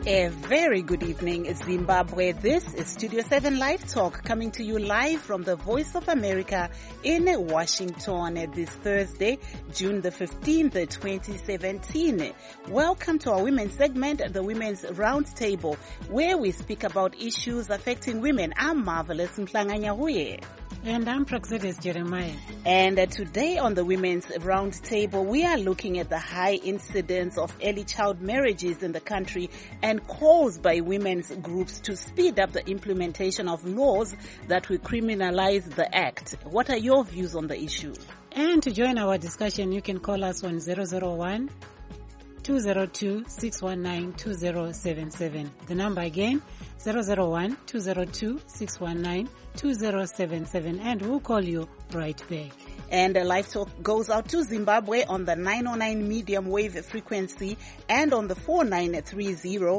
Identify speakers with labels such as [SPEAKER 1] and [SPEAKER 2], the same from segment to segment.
[SPEAKER 1] A very good evening, Zimbabwe. This is Studio 7 Live Talk, coming to you live from the Voice of America in Washington this Thursday, June the 15th, 2017. Welcome to our women's segment, the Women's Roundtable, where we speak about issues affecting women. I'm Marvelous Mhlanga-Nyahuye.
[SPEAKER 2] And I'm Praxedis Jeremiah.
[SPEAKER 1] And today on the Women's Roundtable, we are looking at the high incidence of early child marriages in the country and calls by women's groups to speed up the implementation of laws that will criminalize the act. What are your views on the issue?
[SPEAKER 2] And to join our discussion, you can call us on 001-202-619-2077. The number again, 001-202-619-2077, and we'll call you right back.
[SPEAKER 1] And Live Talk goes out to Zimbabwe on the 909 medium wave frequency and on the 4930,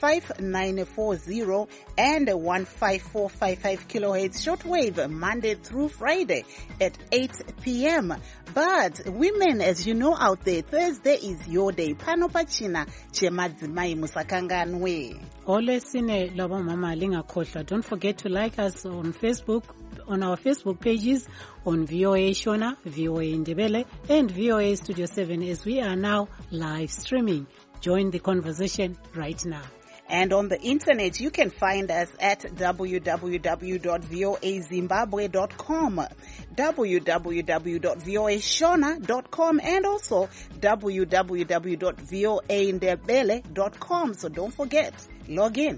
[SPEAKER 1] 5940 and 15455 kilohertz shortwave Monday through Friday at 8 p.m. But women, as you know out there, Thursday is your day. Pano pachina chemadzimai musakanganwe.
[SPEAKER 2] Always sine lobo mama linga khohlwa. Don't forget to like us on Facebook, on our Facebook pages, on VOA Shona, VOA Ndebele, and VOA Studio 7, as we are now live streaming. Join the conversation right now.
[SPEAKER 1] And on the internet, you can find us at www.voazimbabwe.com, www.voashona.com, and also www.voandebele.com. So don't forget, log in.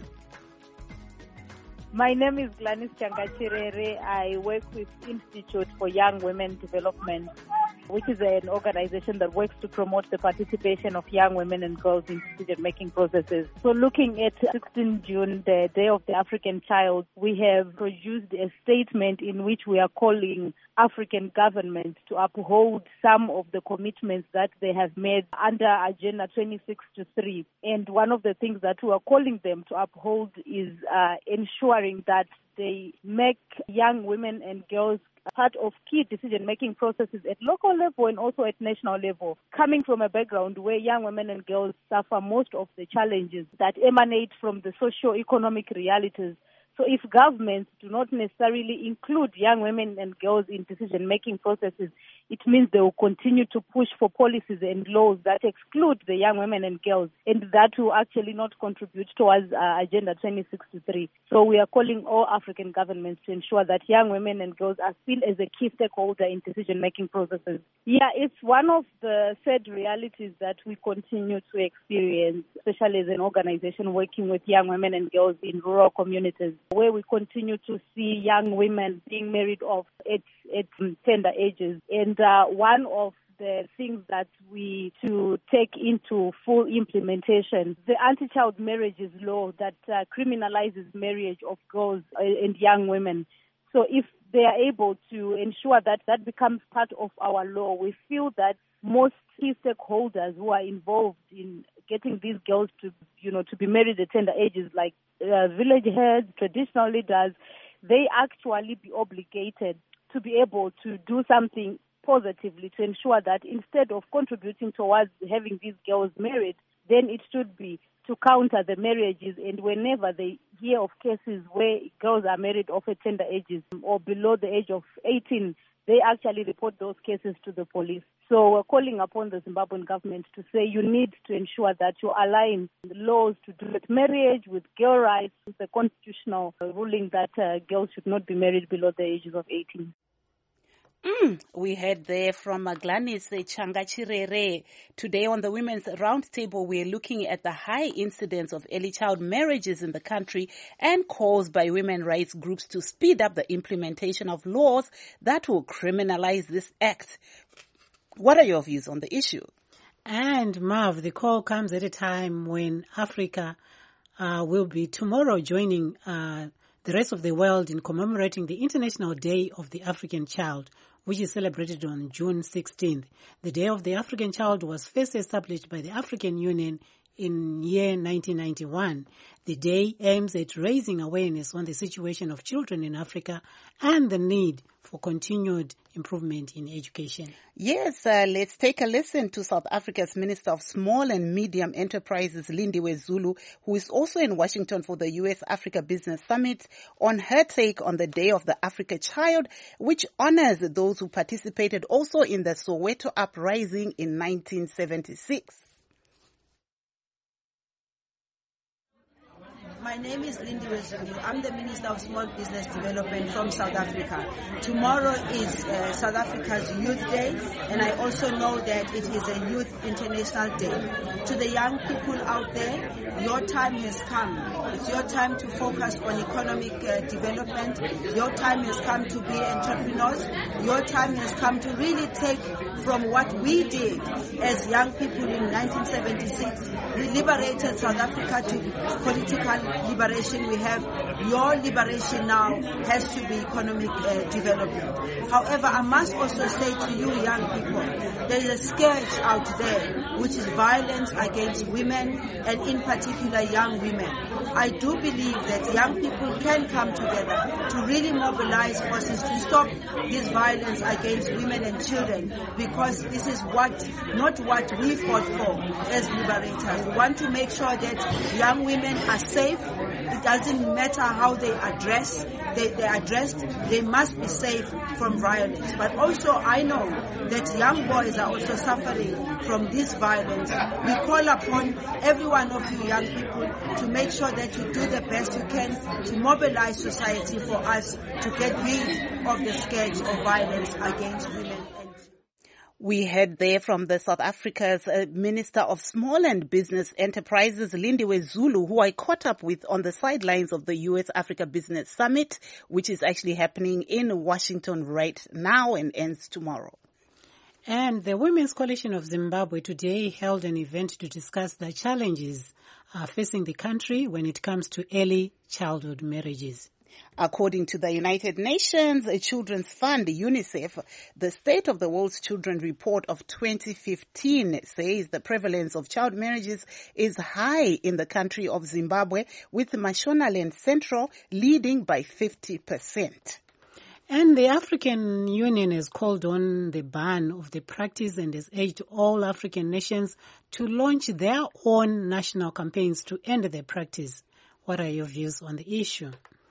[SPEAKER 3] My name is Gladys Changachirere. I work with Institute for Young Women Development, which is an organization that works to promote the participation of young women and girls in decision-making processes. So looking at 16 June, the Day of the African Child, we have produced a statement in which we are calling African governments to uphold some of the commitments that they have made under Agenda 2063. And one of the things that we are calling them to uphold is ensuring that they make young women and girls part of key decision-making processes at local level and also at national level. Coming from a background where young women and girls suffer most of the challenges that emanate from the socio-economic realities. So if governments do not necessarily include young women and girls in decision-making processes, it means they will continue to push for policies and laws that exclude the young women and girls, and that will actually not contribute towards Agenda 2063. So we are calling all African governments to ensure that young women and girls are seen as a key stakeholder in decision-making processes. Yeah, it's one of the sad realities that we continue to experience, especially as an organization working with young women and girls in rural communities, where we continue to see young women being married off at tender ages. And one of the things that we to take into full implementation, the anti-child marriages law that criminalizes marriage of girls and young women. So if they are able to ensure that that becomes part of our law, we feel that most key stakeholders who are involved in getting these girls to be married at tender ages, like village heads, traditional leaders, they actually be obligated to be able to do something positively to ensure that instead of contributing towards having these girls married, then it should be to counter the marriages. And whenever they hear of cases where girls are married off at tender ages or below the age of 18, they actually report those cases to the police. So we're calling upon the Zimbabwean government to say you need to ensure that you align the laws to do with marriage, with girl rights, with the constitutional ruling that girls should not be married below the ages of 18.
[SPEAKER 1] We heard there from Gladys Changachirere. Today on the Women's Roundtable, we're looking at the high incidence of early child marriages in the country and calls by women rights groups to speed up the implementation of laws that will criminalize this act. What are your views on the issue?
[SPEAKER 2] And Marv, the call comes at a time when Africa will be tomorrow joining the rest of the world in commemorating the International Day of the African Child, which is celebrated on June 16th. The Day of the African Child was first established by the African Union in year 1991. The day aims at raising awareness on the situation of children in Africa and the need for continued improvement in education.
[SPEAKER 1] Yes, let's take a listen to South Africa's Minister of Small and Medium Enterprises, Lindiwe Zulu, who is also in Washington for the US-Africa Business Summit, on her take on the Day of the Africa Child, which honors those who participated also in the Soweto uprising in 1976.
[SPEAKER 4] My name is Lindiwe Zulu. I'm the Minister of Small Business Development from South Africa. Tomorrow is South Africa's Youth Day, and I also know that it is a Youth International Day. To the young people out there, your time has come. It's your time to focus on economic development. Your time has come to be entrepreneurs. Your time has come to really take from what we did as young people in 1976. We liberated South Africa to political liberation. We have your liberation now has to be economic development. However, I must also say to you young people, there is a scourge out there which is violence against women and in particular young women. I do believe that young people can come together to really mobilize forces to stop this violence against women and children, because this is not what we fought for as liberators. We want to make sure that young women are safe. It doesn't matter how they are dressed, they must be safe from violence. But also I know that young boys are also suffering from this violence. We call upon every one of you young people to make sure that you do the best you can to mobilize society for us to get rid of the scourge of violence against women.
[SPEAKER 1] We heard there from the South Africa's Minister of Small and Business Enterprises, Lindiwe Zulu, who I caught up with on the sidelines of the US-Africa Business Summit, which is actually happening in Washington right now and ends tomorrow.
[SPEAKER 2] And the Women's Coalition of Zimbabwe today held an event to discuss the challenges facing the country when it comes to early childhood marriages.
[SPEAKER 1] According to the United Nations Children's Fund, UNICEF, the State of the World's Children report of 2015 says the prevalence of child marriages is high in the country of Zimbabwe, with Mashonaland Central leading by 50%.
[SPEAKER 2] And the African Union has called on the ban of the practice and has urged all African nations to launch their own national campaigns to end the practice. What are your views on the issue?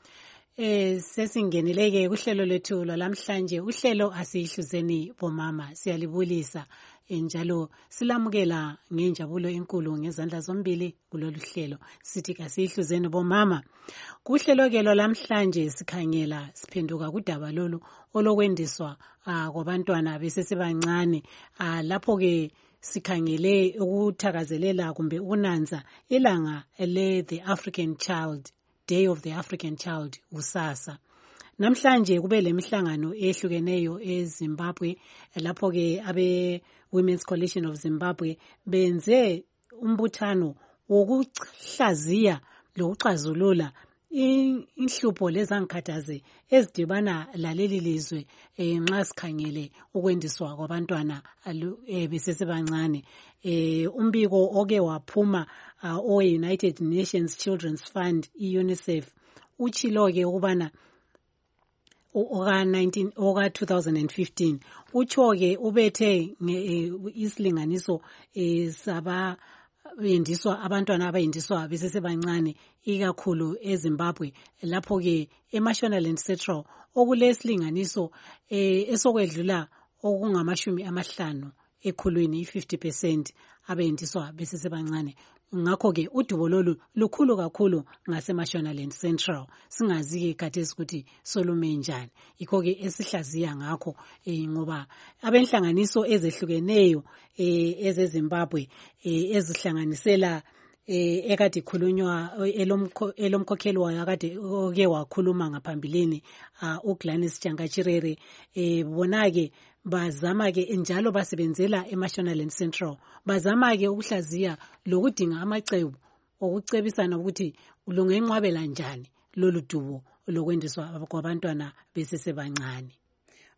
[SPEAKER 2] Sesingenileke kuhlelo lethu lamhlanje. Uhlelo asihluzeni bomama, siyalibulisa njalo silamukela ngenjabulo enkulu ngezandla zombili kulolu hlelo. Sithi kasihluzeni bomama. Kuhlelo ke lamhlanje sikhangela siphenduka kudaba lolu olokwendiswa kwabantwana besesebancane. Lapho ke sikhangele ukuthakazelela kumbe ukunanza ilanga le African Child Day of the African Child usasa. Namhlanje kube lemihlangano ehlukeneyo eZimbabwe, lapho ke abe Women's Coalition of Zimbabwe benze umbuthano wokuhlaziya lokuxazulula inhlupho lezangikhathaze ezidibana laleli lizwe nxa sikhangele ukwendiswa kwabantwana besesebancane. Umbiko oke waphuma United Nations Children's Fund, UNICEF, uchilo ke ukubana oka 2015 ucho ke ubethe isilinganiso sabendiswa abantwana abayindiswa besesebancane ikakhulu eZimbabwe, lapho ke eMashonaland Central okulesilinganiso esokwedlula okungama50 ekhulwini 50% abendiswa besesebancane. Ngakho ke udubo lolu lukhulu kakhulu ngaseMashonaland Central, singazi ke khathesi ukuthi solume njani. Yikho ke esihlaziya ngakho ngoba abenhlanganiso ezehlukeneyo ezeZimbabwe ezihlanganisela ekade khulunywa elomkhokheli wayo akade oke wakhuluma ngaphambilini uGladys Changachirere, bona ke bazama ke njalo basebenzela eMashonaland Central, bazama ke ukuhlaziya lokudinga amacebo okucebisana ukuthi lungenqwabela njani lolu dubo lokwendiswa kwabantwana besesebancane.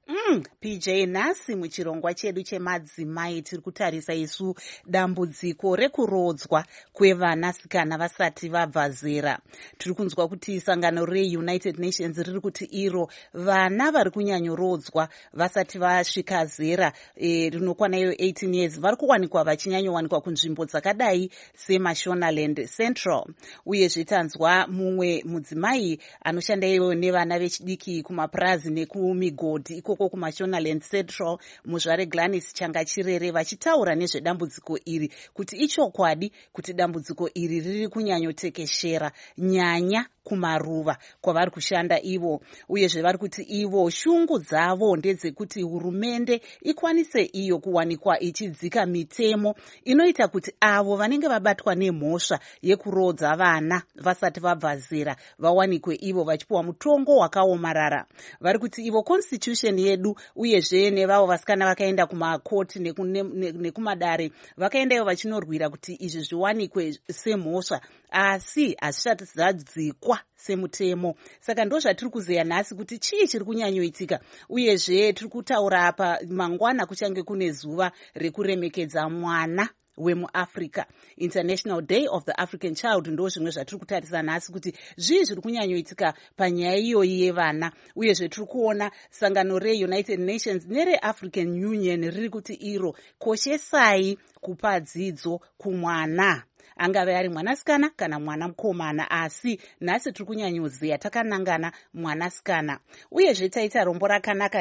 [SPEAKER 1] PJ, nhasi muchirongwa chedu chemadzimai tiri kutarisa isu dambudziko rekurodzwa kwevanasikana vasati vabva zera. Tiri kunzwa kuti sangano reUnited Nations riri kuti iro vana vari kunyanyorodzwa vasati vasvika zera rinokwana iyo 18 years vari kuwanikwa vachinyanyowanikwa kunzvimbo dzakadai seMashonaland Central. Uyezve tanzwa mumwe mudzimai anoshanda iwo nevana vechidiki kumapurazi nekumigodhi ikoko kuMashonaland Central, muzvare Gladys Changachirere, vachitaura nezvedambudziko iri kuti ichokwadi kuti dambudziko iri riri kunyanyotekeshera nyanya kumaruva kwavari kushanda ivo. Uyezve vari kuti ivo shungu dzavo ndedzekuti hurumende ikwanise iyo kuwanikwa ichidzika mitemo inoita kuti avo vanenge vabatwa nemhosva yekurodza vana vasati vabva zera vawanikwe ivo vachipiwa mutongo wakaomarara. Vari kuti ivo constitution yedu uyezve nevavo vasikana vakaenda kumakoti nekumadare vakaenda ivo vachinorwira kuti izvi zviwanikwe semhosva asi hazvisati zvadzikwa semutemo. Saka ndo zvatiri kuzeya nhasi kuti chii chiri kunyanyoitika. Uyezve tiri kutaura apa mangwana kuchange kune zuva rekuremekedza mwana wemuAfrica, International Day of the African Child. Ndo zvimwe zvatiri kutarisa nhasi kuti zvii zviri kunyanyoitika panyaya iyoyi yevana. Uyezve tiri kuona sangano reUnited Nations nereAfrican Union riri kuti iro koshesai kupa dzidzo kumwana, angave ari mwanasikana kana mwana mukomana, asi nhasi tiri kunyanyozeya takanangana mwanasikana. Uyezve taita rombo rakanaka,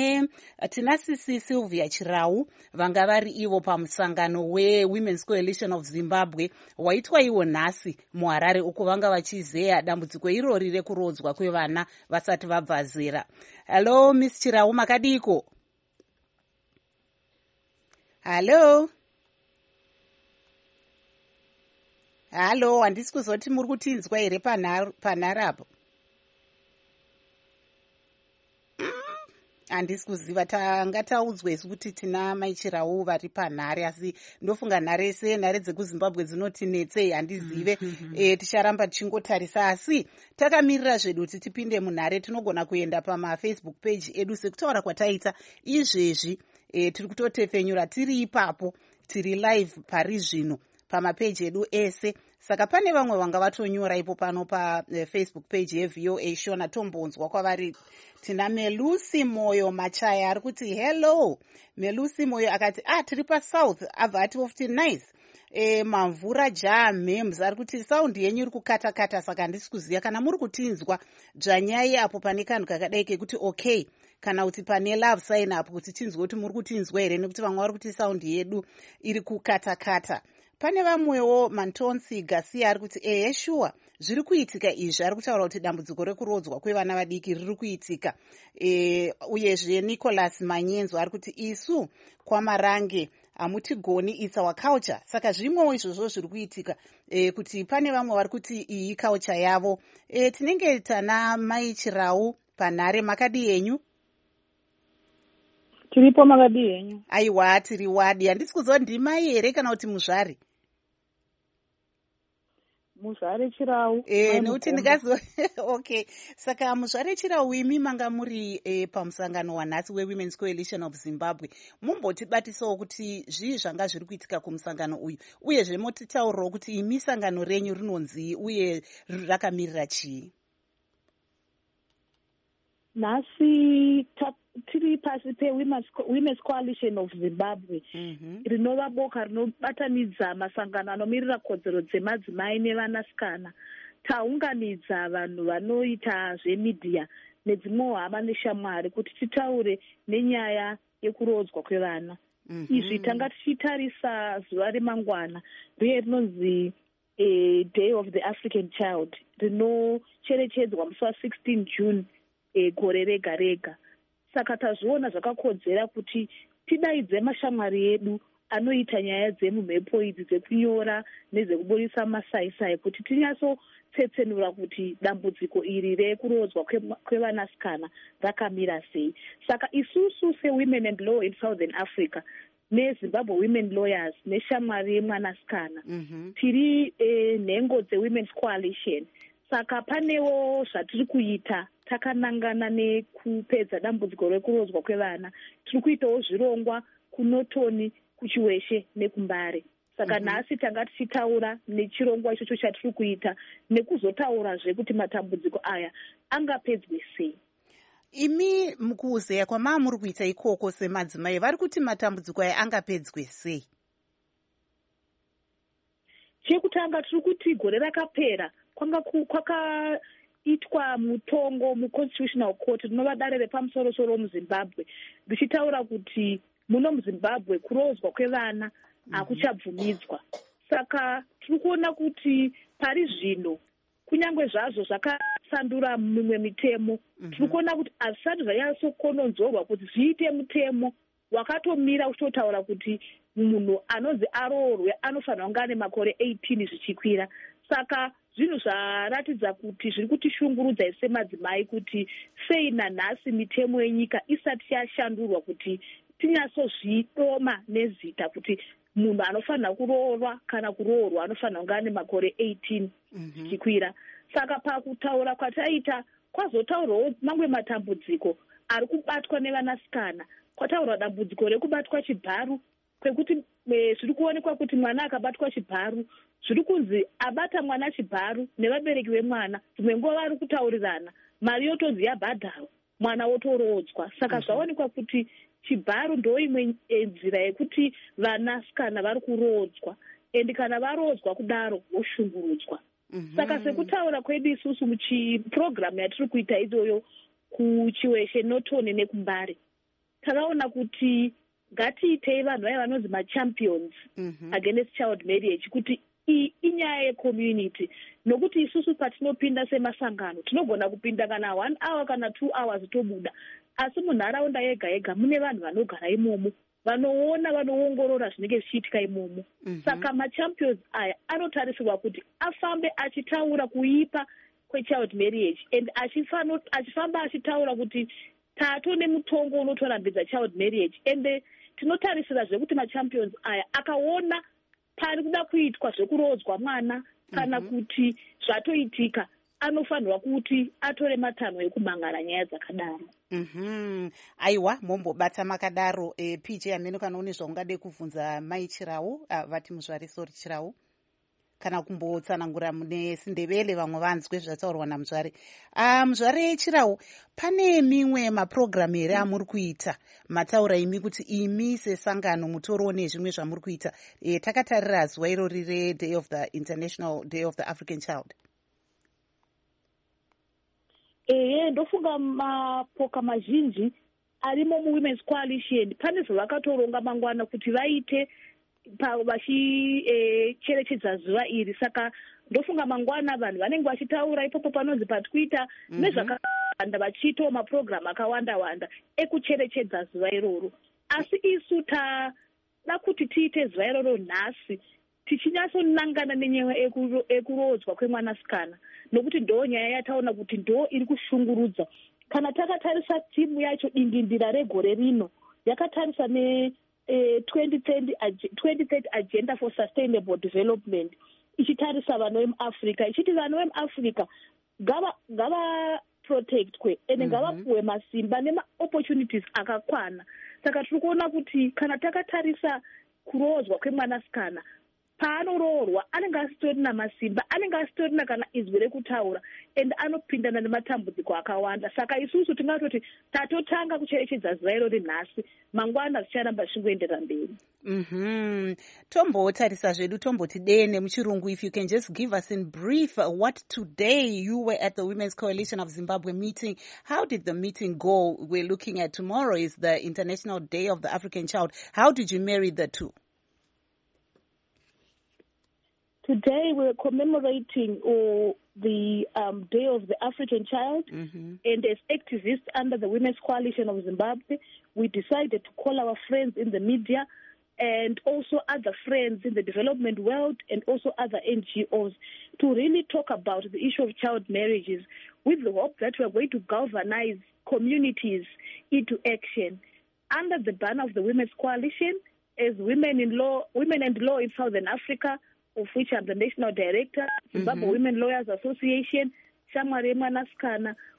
[SPEAKER 1] tina Sisi Sylvia Chirau vanga vari ivo pamusangano weWomen's Coalition of Zimbabwe waitwa iwo nhasi muHarare, uko vanga vachizeya dambudziko irori rekurodzwa kwevana vasati vabva zera. Hello Miss Chirau, makadiko? Hello. Halo, handisi kuzoti muri kutinzwa here panhare apo? Handisi kuziva, tanga taudzwa isu kuti tina Mai Chirau vari panhare, asi ndofunga nhare dzekuZimbabwe dzinotinetsei, handizive. Ticharamba tichingotarisa, asi takamirira zvedu kuti tipinde munhare. Tinogona kuenda pamafacebook page edu sekutaura kwataita izvezvi. Tiri kutotefenyura tiri ipapo, tiri live pari zvino pamapeji edu ese. Saka pane vamwe vanga vatonyora ipo pano Facebook page yeVOA Shona tombonzwa kwavari. Tina Melusi Moyo Machaya ari kuti hello. Melusi Moyo akati tiri paSouth, abva ati ofti nice. Mamvura James ari kuti saundi yenyu iri kukata-kata, saka handisi kuziva kana muri kutinzwa dzvanyai apo pane kanhu kakadai kekuti okay, kana kuti pane love sign apo kuti tinzwe kuti muri kutinzwa here, nekuti vamwe vari kuti saundi yedu iri kukata-kata. Pane vamwewo Mantonsi Garcia ari kuti sure zviri kuitika izvi, ari kutaura kuti dambudziko rekurodzwa kwevana vadiki riri kuitika. Uyezve Nicholas Manyenzo ari kuti isu kwaMarange hamutigoni, it's our culture. Saka zvimwewo izvozvo zviri kuitika, kuti pane vamwe vari kuti iyi culture yavo. Tinenge tana Mai Chirau panhare, makadi yenyu?
[SPEAKER 3] Tiripo makadi yenyu?
[SPEAKER 1] Aiwa, tiri wadi. Handisi kuziva ndimai here kana kuti muzvari?
[SPEAKER 3] Muzvare Chirau.
[SPEAKER 1] Nekuti ndikaziva okay. Saka muzvare Chirau, imi manga muri pamusangano wanhasi weWomen's Coalition of Zimbabwe. Mumbotibatisawo kuti zvii zvanga zviri kuitika kumusangano uyu, uyezve motitaurirawo kuti imi sangano renyu rinonzi uye rakamirira chii?
[SPEAKER 3] Nhasi tiri pasi peWomen's Coalition of Zimbabwe, rinova boka rinobatanidza masangano anomirira kodzero dzemadzimai nevanasikana. Taunganidza vanhu vanoita zvemidhiya nedzimwewo hama neshamwari kuti titaure nenyaya yekurodzwa kwevana. Izvi tanga tichitarisa zuva remangwana riye rinonzi Day of the African Child, rinocherechedzwa musi wa16 June gore rega rega. Saka tazviona zvakakodzera kuti tidaidze mashamwari edu anoita nyaya dzemumhepo idzi dzekunyora nezvekuburisa masaisai kuti tinyatsotsetsenura kuti dambudziko iri rekurodzwa kwevanasikana rakamira sei. Saka isusu seWomen and Law in Southern Africa neZimbabwe Women Lawyers neshamwari yemwanasikana tiri nhengo dzeWomen's Coalition. Saka panewo zvatiri kuita takanangana nekupedza dambudziko rekurodzwa kwevana, tiri kuitawo zvirongwa kunotoni, kuchiweshe nekumbare. Saka nhasi tanga tichitaura nechirongwa ichocho chatiri kuita nekuzotaurazve kuti matambudziko aya angapedzwe sei.
[SPEAKER 1] Imi mukuzeya kwamaa muri kuita ikoko semadzimai, vari kuti matambudziko aya angapedzwe sei?
[SPEAKER 3] Chekutanga tiri kuti gore rakapera kwakaitwa mutongo muconstitutional court rinova dare repamusoro-soro muZimbabwe richitaura kuti muno muZimbabwe kurodzwa kwevana hakuchabvumidzwa. Saka tiri kuona kuti pari zvino kunyange zvazvo zvakasandura mimwe mitemo, tiri kuona kuti hazvisati zvanyatsokononzorwa kuti zviite mutemo wakatomira uchitotaura kuti munhu anonzi aroorwe anofanira kunge ane makore 18 zvichikwira. Saka zvinhu zvaratidza kuti zviri kutishungurudza semadzimai kuti sei nanhasi mitemo yenyika isati yashandurwa kuti tinyatsozvidoma nezita kuti munhu anofanira kuroorwa kana kuroorwa anofanira kunge ane makore 18 zvichikwira. Saka pakutaura kwataita kwazotaurawo mamwe matambudziko ari kubatwa nevanasikana. Kwataurwa dambudziko rekubatwa chibharu, kwekuti zviri kuonekwa kuti mwana akabatwa chibharu zviri kunzi abata mwana chibharu nevabereki vemwana dzimwe nguva vari kutaurirana, mari yotonzi yabhadharwa, mwana wotorodzwa. Saka zvaonekwa kuti chibharu ndo imwe nzira yekuti vanasikana vari kurodzwa, endi kana varodzwa kudaro voshungurudzwa. Saka sekutaura kwedu isusu muchipurogiramu yatiri kuita idoyo kuchiweshe notoni nekumbare, takaona kuti ngatiitei vanhu vaya vanonzi machampions against child marriage, kuti iyi inyaya yecommunity, nokuti isusu patinopinda semasangano tinogona kupinda kana 1 hour kana 2 hours tobuda, asi munharaunda yega yega mune vanhu vanogara imomo vanoona, vanoongorora zvinenge zvichiitika imomo. Saka machampions aya anotarisirwa kuti afambe achitaura kuipa kwechild marriage, and achifamba achitaura kuti tato nemutongo unotorambidza child marriage. Ende tinotarisira zvekuti machampions aya akaona pari kuda kuitwa zvekurodzwa mwana kana kuti zvatoitika, anofanirwa kuti atore matanho ekumhangara nyaya dzakadaro.
[SPEAKER 1] Aiwa, mombobata makadaro. PJ Ameno, kana une zvaungade kubvunza mai Chirau, vati muzvare sori Chirau, kana kumbotsanangura mune Sindebele vamwe vanzwe zvataurwa namuzvare. Muzvare Chirau, pane mimwe mapurogiramu here amuri kuita mataura imi kuti imi sesangano mutoriwo nezvimwe zvamuri kuita? Takatarira zuva irori reDay of the International Day of the African Child.
[SPEAKER 3] Ndofunga mapoka mazhinji arimo muWomen's Coalition pane zvavakatoronga mangwana kuti vaite vachicherechedza zuva iri. Saka ndofunga mangwana vanhu vanenge vachitaura ipopo panonzi paTwitter nezvakawanda, vachiitawo mapurogiramu akawanda-wanda ekucherechedza zuva iroro. Asi isu tada kuti tiite zuva iroro nhasi tichinyatsonangana nenyaya ekurodzwa kwemwanasikana, nokuti ndo nyaya yataona kuti ndo iri kushungurudza. Kana takatarisa timu yacho dingindira regore rino yakatarisa ne2030 Agenda for Sustainable Development, ichitarisa vanhu vemuAfrica, ichiti vanhu vemuAfrica ngava protectwe ende ngavapuwe masimba nemaopportunities akakwana. Saka tiri kuona kuti kana takatarisa kurodzwa kwemwanasikana, paanoroorwa anenge asitori namasimba, anenge asitori kana izwi rekutaura, ende anopindana nematambudziko akawanda. Saka isusu tingatoti tatotanga kucherechedza zuva irori nhasi, mangwana zvicharamba zvingoendera mberi.
[SPEAKER 1] Tombotarisa zvedu, tomboti dene muchirungu. If you can just give us in brief what today you were at the Women's Coalition of Zimbabwe meeting. How did the meeting go? We're looking at tomorrow is the International Day of the African Child. How did you marry the two?
[SPEAKER 3] Today we're commemorating the Day of the African Child, and as activists under the Women's Coalition of Zimbabwe, we decided to call our friends in the media and also other friends in the development world and also other NGOs to really talk about the issue of child marriages, with the hope that we are going to galvanize communities into action. Under the banner of the Women's Coalition, as Women and Law in Southern Africa, of which I'm the National Director, Zimbabwe Women Lawyers Association, Shamwari Manaskana,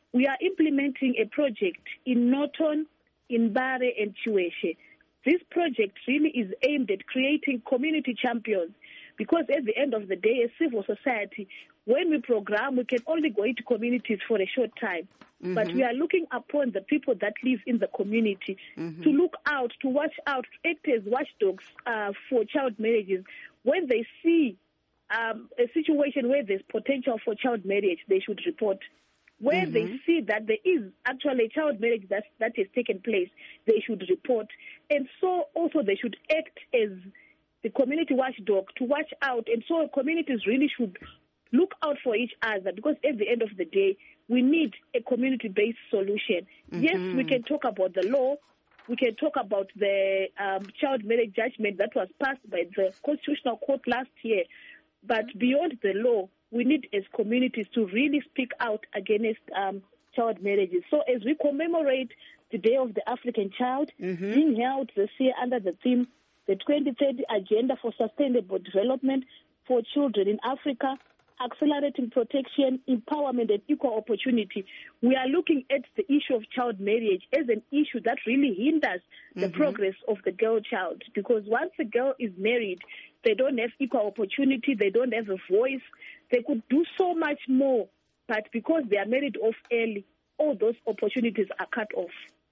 [SPEAKER 5] we are implementing a project in Norton, in Bare and Chiweshe. This project really is aimed at creating community champions, because at the end of the day, as civil society, when we program, we can only go into communities for a short time. But we are looking upon the people that live in the community to look out, to watch out, to act as watchdogs for child marriages. When they see a situation where there's potential for child marriage, they should report. Where they see that there is actually a child marriage that has taken place, they should report. And so also they should act as the community watchdog to watch out. And so communities really should look out for each other, because at the end of the day, we need a community-based solution. Yes, we can talk about the law. We can talk about the child marriage judgment that was passed by the Constitutional Court last year. But beyond the law, we need as communities to really speak out against child marriages. So as we commemorate the Day of the African Child, being held this year under the theme, the 2030 Agenda for Sustainable Development for Children in Africa, Accelerating Protection, Empowerment and Equal Opportunity, we are looking at the issue of child marriage as an issue that really hinders the progress of the girl child. Because once a girl is married, they don't have equal opportunity, they don't have a voice, they could do so much more, but because they are married off early, all those opportunities are cut off.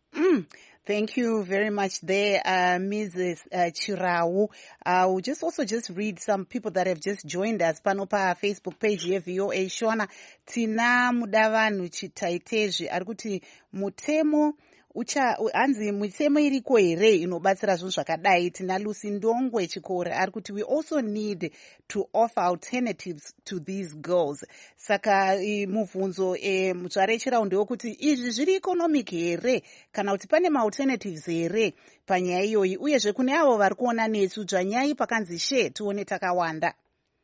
[SPEAKER 1] Thank you very much there, Mrs. Chirau. We'll just read some people that have just joined us. Panopa Facebook page here, VOA Shona. Tina Mudavanhu Chitaitezvi arikuti mutemo hanzi mitemo iriko here inobatsira zvinhu zvakadai. Tina Lucy Ndongwe Chikore arikuti we also need to offer alternatives to these girls. Saka mubvunzo mutsvare Chirau ndewokuti izvi zviri economic here kana kuti pane ma-alternatives here panyaya iyoyi, uyezve kune avo vari kuona nesu dzvanyai pakanzi she tione takawanda.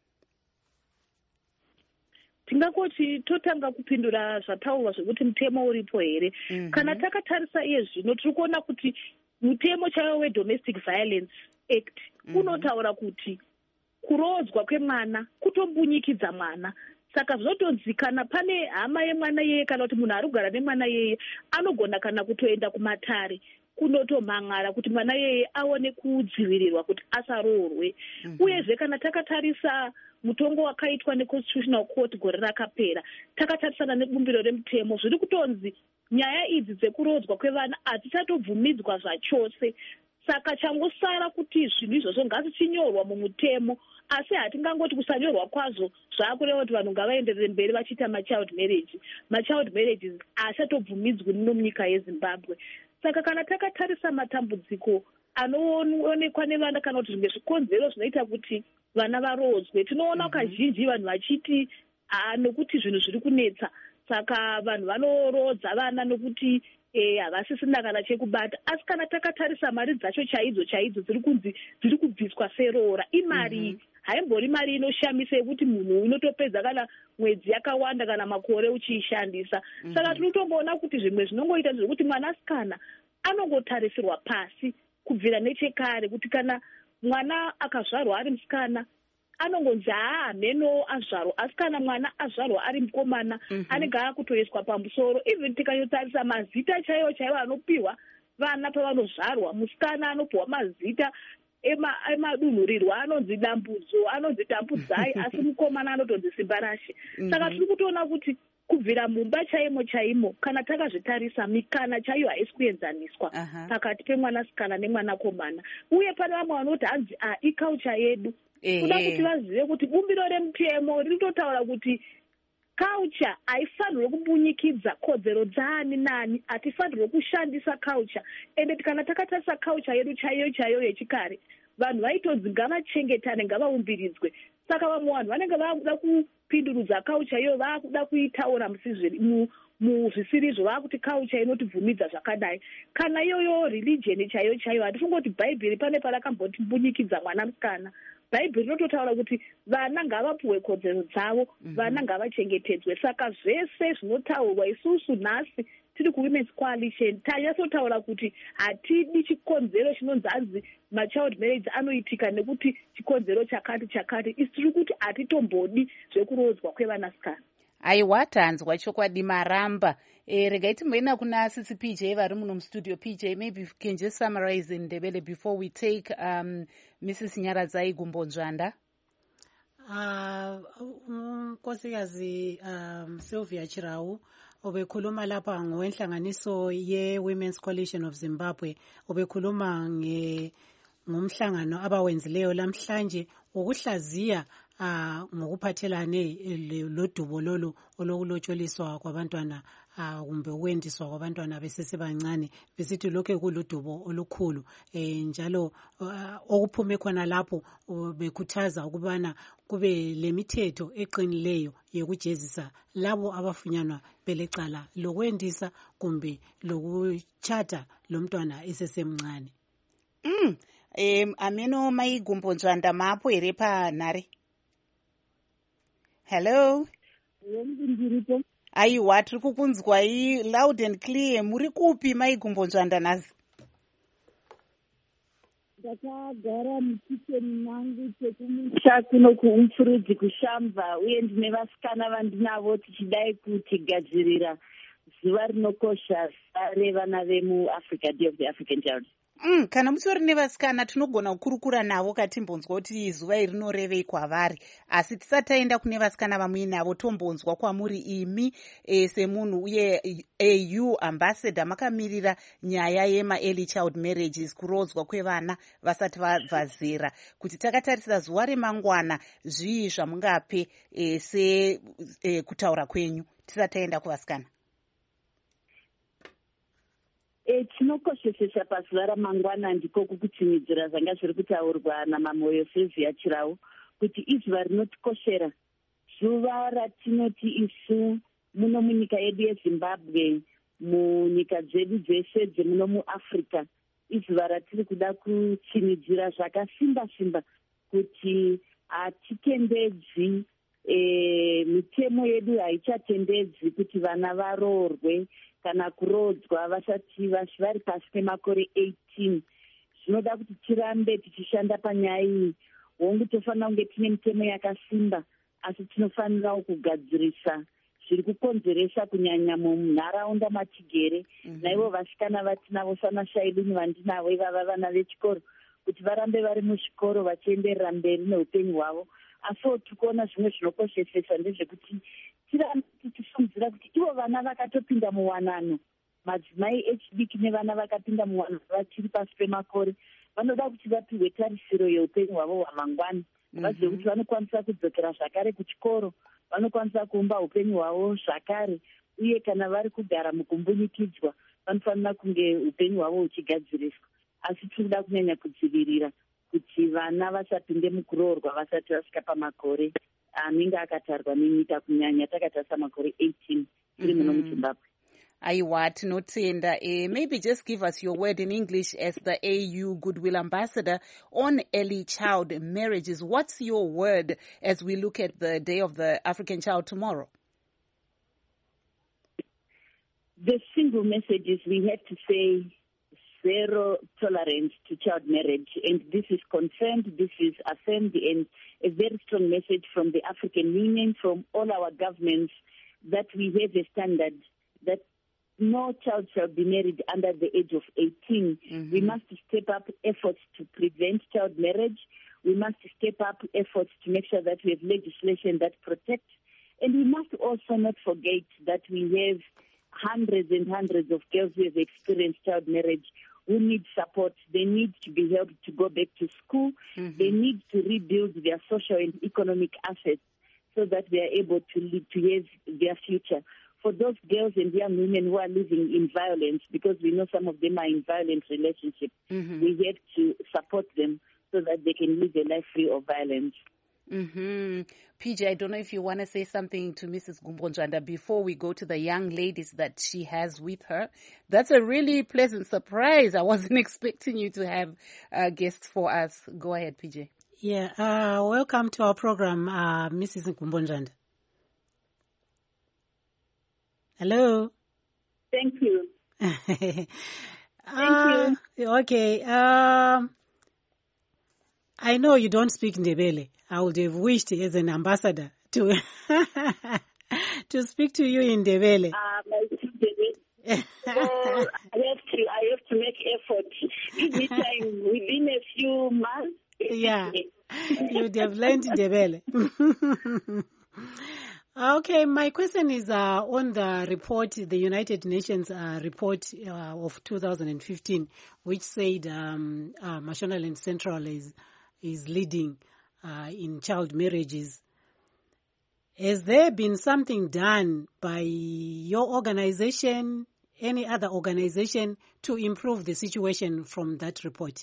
[SPEAKER 5] Tingangoti totanga kupindura zvataurwa zvekuti mutemo uripo here. Kana takatarisa iye zvino tiri kuona kuti mutemo chaiwo weDomestic Violence Act unotaura kuti kurodzwa kwemwana kutombunyikidza mwana. Saka zvinotonzi kana pane hama yemwana yeye kana kuti munhu ari kugara nemwana yeye anogona kana kutoenda kumatare kunotomhan'ara kuti mwana yeye aone kudzivirirwa kuti asaroorwe. Uyezve kana takatarisa mutongo wakaitwa neConstitutional Court gore rakapera, takatarisana nebumbiro remutemo, zviri kutonzi nyaya idzi dzekurodzwa kwevana hadzichatobvumidzwa zvachose. Saka changosara kuti zvinhu izvozvo ngazvichinyorwa mumutemo, asi hatingangoti kusanyorwa kwazvo zvaakureva kuti vanhu ngavaenderere mberi vachiita machild marriages haachatobvumidzwi munyika yeZimbabwe. Saka kana takatarisa matambudziko anoonekwa nevana kana kuti zvimwe zvikonzero zvinoita kuti vana varodzwe, tinoona kazhinji vanhu vachiti nokuti zvinhu zviri kunetsa, saka vanhu vanorodza vana nokuti havasisina kana chekubata. Asi kana takatarisa mari dzacho chaidzo dziri kunzi dziri kubviswa seroora, imari haimbori mari inoshamisa yekuti munhu unotopedza kana mwedzi yakawanda kana makore uchiishandisa. Saka tinotomboona kuti zvimwe zvinongoita zvekuti mwanasikana anongotarisirwa pasi kubvira nechekare, kuti kana mwana akazvarwa ari musikana anongonzi mheno azvarwa, asi kana mwana azvarwa ari mukomana anenge akutoiswa pamusoro. Even tikanyotarisa mazita chaiwo anopiwa vana pavanozvarwa, musikana anopiwa mazita emadunhurirwa, anonzi dambudzo, anonzi tambudzai, asi mukomana anotonzi simba rashe. Saka tiri kutoona kuti kubvira mumba chaimo kana takazvitarisa mikana chaiyo haisi kuenzaniswa pakati pemwanasikana nemwanakomana. Uye pane vamwe vanoti hanzi iculture yedu, kuda kuti vazive kuti bumbiro remutemo rinototaura kuti culture haifanirwe kubunyikidza kodzero dzaani nani, hatifanirwe kushandisa culture. Ende kana takatarisa culture yedu chaiyo yechikare, vanhu vaitonzi ngavachengetane, ngavaumbiridzwe. Saka vamwe vanhu vanenge vakuda kupindurudza culture iyoyo, vakuda kuitaura muzvisirizvo, vakuti culture inotibvumidza zvakadai. Kana iyoyo religion chaiyo, hatifungoti bhaibheri pane parakamboti mbunyikidza mwana musikana. Bhaibheri rinototaura kuti vana ngavapuwe kodzero dzavo, vana ngavachengetedzwe. Saka zvese zvinotaurwa isusu nhasi tiri kuWomen's Coalition tanyasotaura kuti hatidi chikonzero chinonzi hanzi machild marriage anoitika nekuti chikonzero chakati. Isi tiri kuti hatitombodi zvekurodzwa kwevanasikana.
[SPEAKER 1] aiwa tanzwa chokwadi maramba. Regai timboenda kuna Sisi PJ vari muno mustudio. PJ, maybe you can just summarize in Ndebele before we take Mrs. Nyaradzai Gumbonzvanda.
[SPEAKER 2] Nkosikazi Sylvia Chirau obekhuluma lapha ngowenhlanganiso ye-Women's Coalition of Zimbabwe, obekhuluma ngomhlangano abawenzileyo lamhlanje ukuhlaziya ngokuphathelane lodubo lolu olokulotsholiswa kwabantwana kumbe ukwendiswa kwabantwana besesebancane, besithi lokho kuludubo olukhulu. Njalo okuphume khona lapho bekhuthaza ukubana kube lemithetho eqinileyo yokujezisa labo abafunyanwa belecala lokwendisa kumbe lokutshata lomntwana esesemncane.
[SPEAKER 1] Ameno Mai Gumbonzvanda mapo here panhare. Hello. Aiwa, tiri kukunzwai loud and clear. Muri kupi Mai Gumbonzvanda nazi?
[SPEAKER 5] Ndakagara mukicheni mangu chekumusha kuno kuumfurudzi kushamba, uye ndine vasikana vandinavo tichidai kutigadzirira zuva rinokosha revana vemuAfrica, Day of the African Child.
[SPEAKER 1] Kana musori nevasikana tinogona kukurukura navo katimbonzwa kuti zuva iri rinorevei kwavari, asi tisati taenda kune vasikana vamuinavo tombonzwa kwamuri imi semunhu uye AU ambassador makamirira nyaya yema-early child marriages, kurodzwa kwevana vasati vabva zera, kuti takatarisa zuva remangwana zvii zvamungape kutaura kwenyu tisati taenda kuvasikana?
[SPEAKER 5] Chinokoshesesa pazuva ramangwana ndiko kukutsinidzira zvanga zviri kutaurwa naMamoyo Sylvia Chirau, kuti izuva rinotikoshera, zuva ratinoti isu muno munyika yedu yeZimbabwe, munyika dzedu dzese dzemuno muAfrica, izuva ratiri kuda kutsinidzira zvakasimba-simba kuti hatitendedzi, mitemo yedu haichatendedzi kuti vana varoorwe kana kurodzwa vasati vari pasi pemakore 18. Zvinoda kuti tirambe tichishanda panyaya iyi. Hongu tofanira kunge tine mitemo yakasimba, asi tinofanirawo kugadzirisa zviri kukonzeresa kunyanya munharaunda matigere. Naivo vasikana vatinavo sanashaidu vandinavo ivava vana vechikoro, kuti varambe vari muzvikoro vachienderera mberi neupenyu hwavo. Asiwo tikuona zvimwe zvinokoshesesa ndezvekuti tirambe tichifungidzira kuti ivo vana vakatopinda muwanano, madzimai echidiki nevana vakapinda muwanano vachiri pasi pemakore, vanoda kuti vapihwe tarisiro yeupenyu hwavo hwamangwana. Vazive kuti vanokwanisa kudzokera zvakare kuchikoro, vanokwanisa kuumba upenyu hwavo zvakare, uye kana vari kugara mukumbunikidzwa vanofanira kunge upenyu hwavo huchigadziriswa. Asi tiri kuda kunyanya kudzivirira kuti vana vasapinde mukuroorwa vasati vasvika pamakore anenge akatarwa nenyika, kunyanya takatarisa makore 18 tiri muno muZimbabwe.
[SPEAKER 1] Aiwa, tinotenda. Maybe just give us your word in English as the AU Goodwill Ambassador on early child marriages. What's your word as we look at the Day of the African Child tomorrow?
[SPEAKER 5] The single message is we have to say zero tolerance to child marriage, and this is confirmed, this is affirmed, and a very strong message from the African Union, from all our governments, that we have a standard that no child shall be married under the age of 18. We must step up efforts to prevent child marriage. We must step up efforts to make sure that we have legislation that protects. And we must also not forget that we have hundreds and hundreds of girls who have experienced child marriage who need support. They need to be helped to go back to school. They need to rebuild their social and economic assets so that they are able to live, to have their future. For those girls and young women who are living in violence, because we know some of them are in violent relationships, we have to support them so that they can live a life free of violence.
[SPEAKER 1] PJ, I don't know if you want to say something to Mrs. Gumbonzvanda before we go to the young ladies that she has with her. That's a really pleasant surprise. I wasn't expecting you to have guests for us. Go ahead, PJ.
[SPEAKER 2] Yeah, welcome to our program, Mrs. Gumbonzvanda. Hello.
[SPEAKER 5] Thank you.
[SPEAKER 2] Thank
[SPEAKER 5] you.
[SPEAKER 2] Okay. I know you don't speak Ndebele. I would have wished as an ambassador to to speak to you in Ndebele.
[SPEAKER 6] My student. So I have to make effort. Give me time within a few months.
[SPEAKER 2] Yeah, you'd have learned Ndebele. Okay, my question is on the report, the United Nations report of 2015, which said Mashonaland Central is leading in child marriages. Has there been something done by your organization, any other organization, to improve the situation from that report?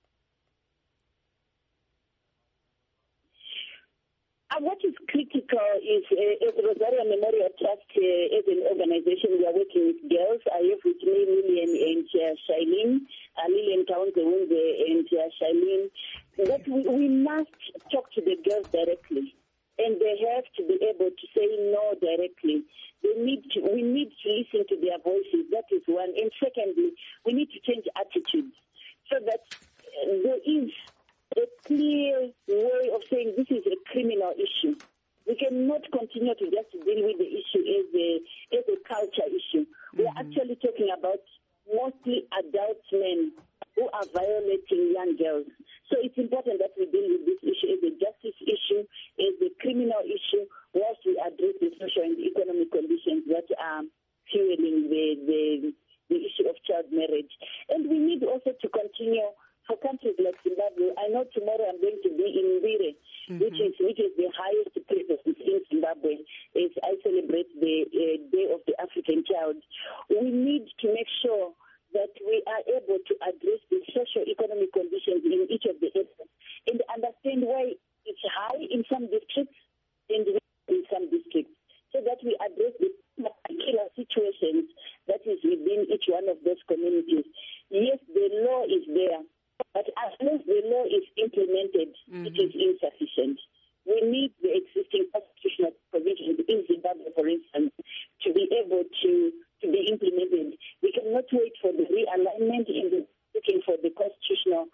[SPEAKER 6] What is critical is, as Rosaria Memorial Trust, as an organization, we are working with girls. I have with me Lillian and Shailene, Lillian Kaunze-Wunze and Shailene. But we must talk to the girls directly, and they have to be able to say no directly. We need to listen to their voices. That is one. And secondly, we need to change attitudes so that there is a clear way of saying this is a criminal issue. We cannot continue to just deal with the issue as a culture issue. We are actually talking about mostly adult men who are violating young girls. So it's important that we deal with this issue as a justice issue, as a criminal issue, whilst we address the social and economic conditions that are fueling the issue of child marriage. And we need also to continue for countries like Zimbabwe. I know tomorrow I'm going to be in Mbire, which is the highest place in Zimbabwe, as I celebrate the Day of the African Child. We need to make sure that we are able to address the socio-economic conditions in each of the areas and understand why it's high in some districts and in some districts, so that we address the particular situations that is within each one of those communities. Yes, the law is there, but unless the law is implemented, it is insufficient. We need the existing constitutional provisions in Zimbabwe, for instance, to be able to be implemented. We cannot wait for the realignment in looking at the constitution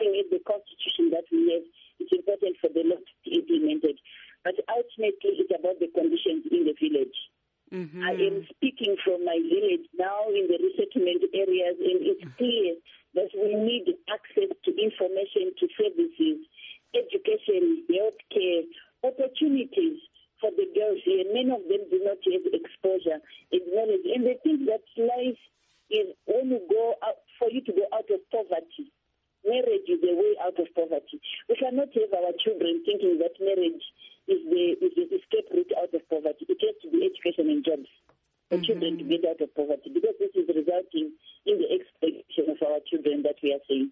[SPEAKER 6] that we have. It's important for the law to be implemented. But ultimately, it's about the conditions in the village. I am speaking from my village now in the resettlement areas, and it's clear that we need access to information, to services, education, healthcare, opportunities for the girls here. Many of them do not have exposure and knowledge. And they think that life is when you go out, for you to go out of poverty. Marriage is a way out of poverty. We cannot have our children thinking that marriage is the escape route out of poverty. It has to be education and jobs for children to get out of poverty, because this is resulting in the exploitation of our children that we are seeing.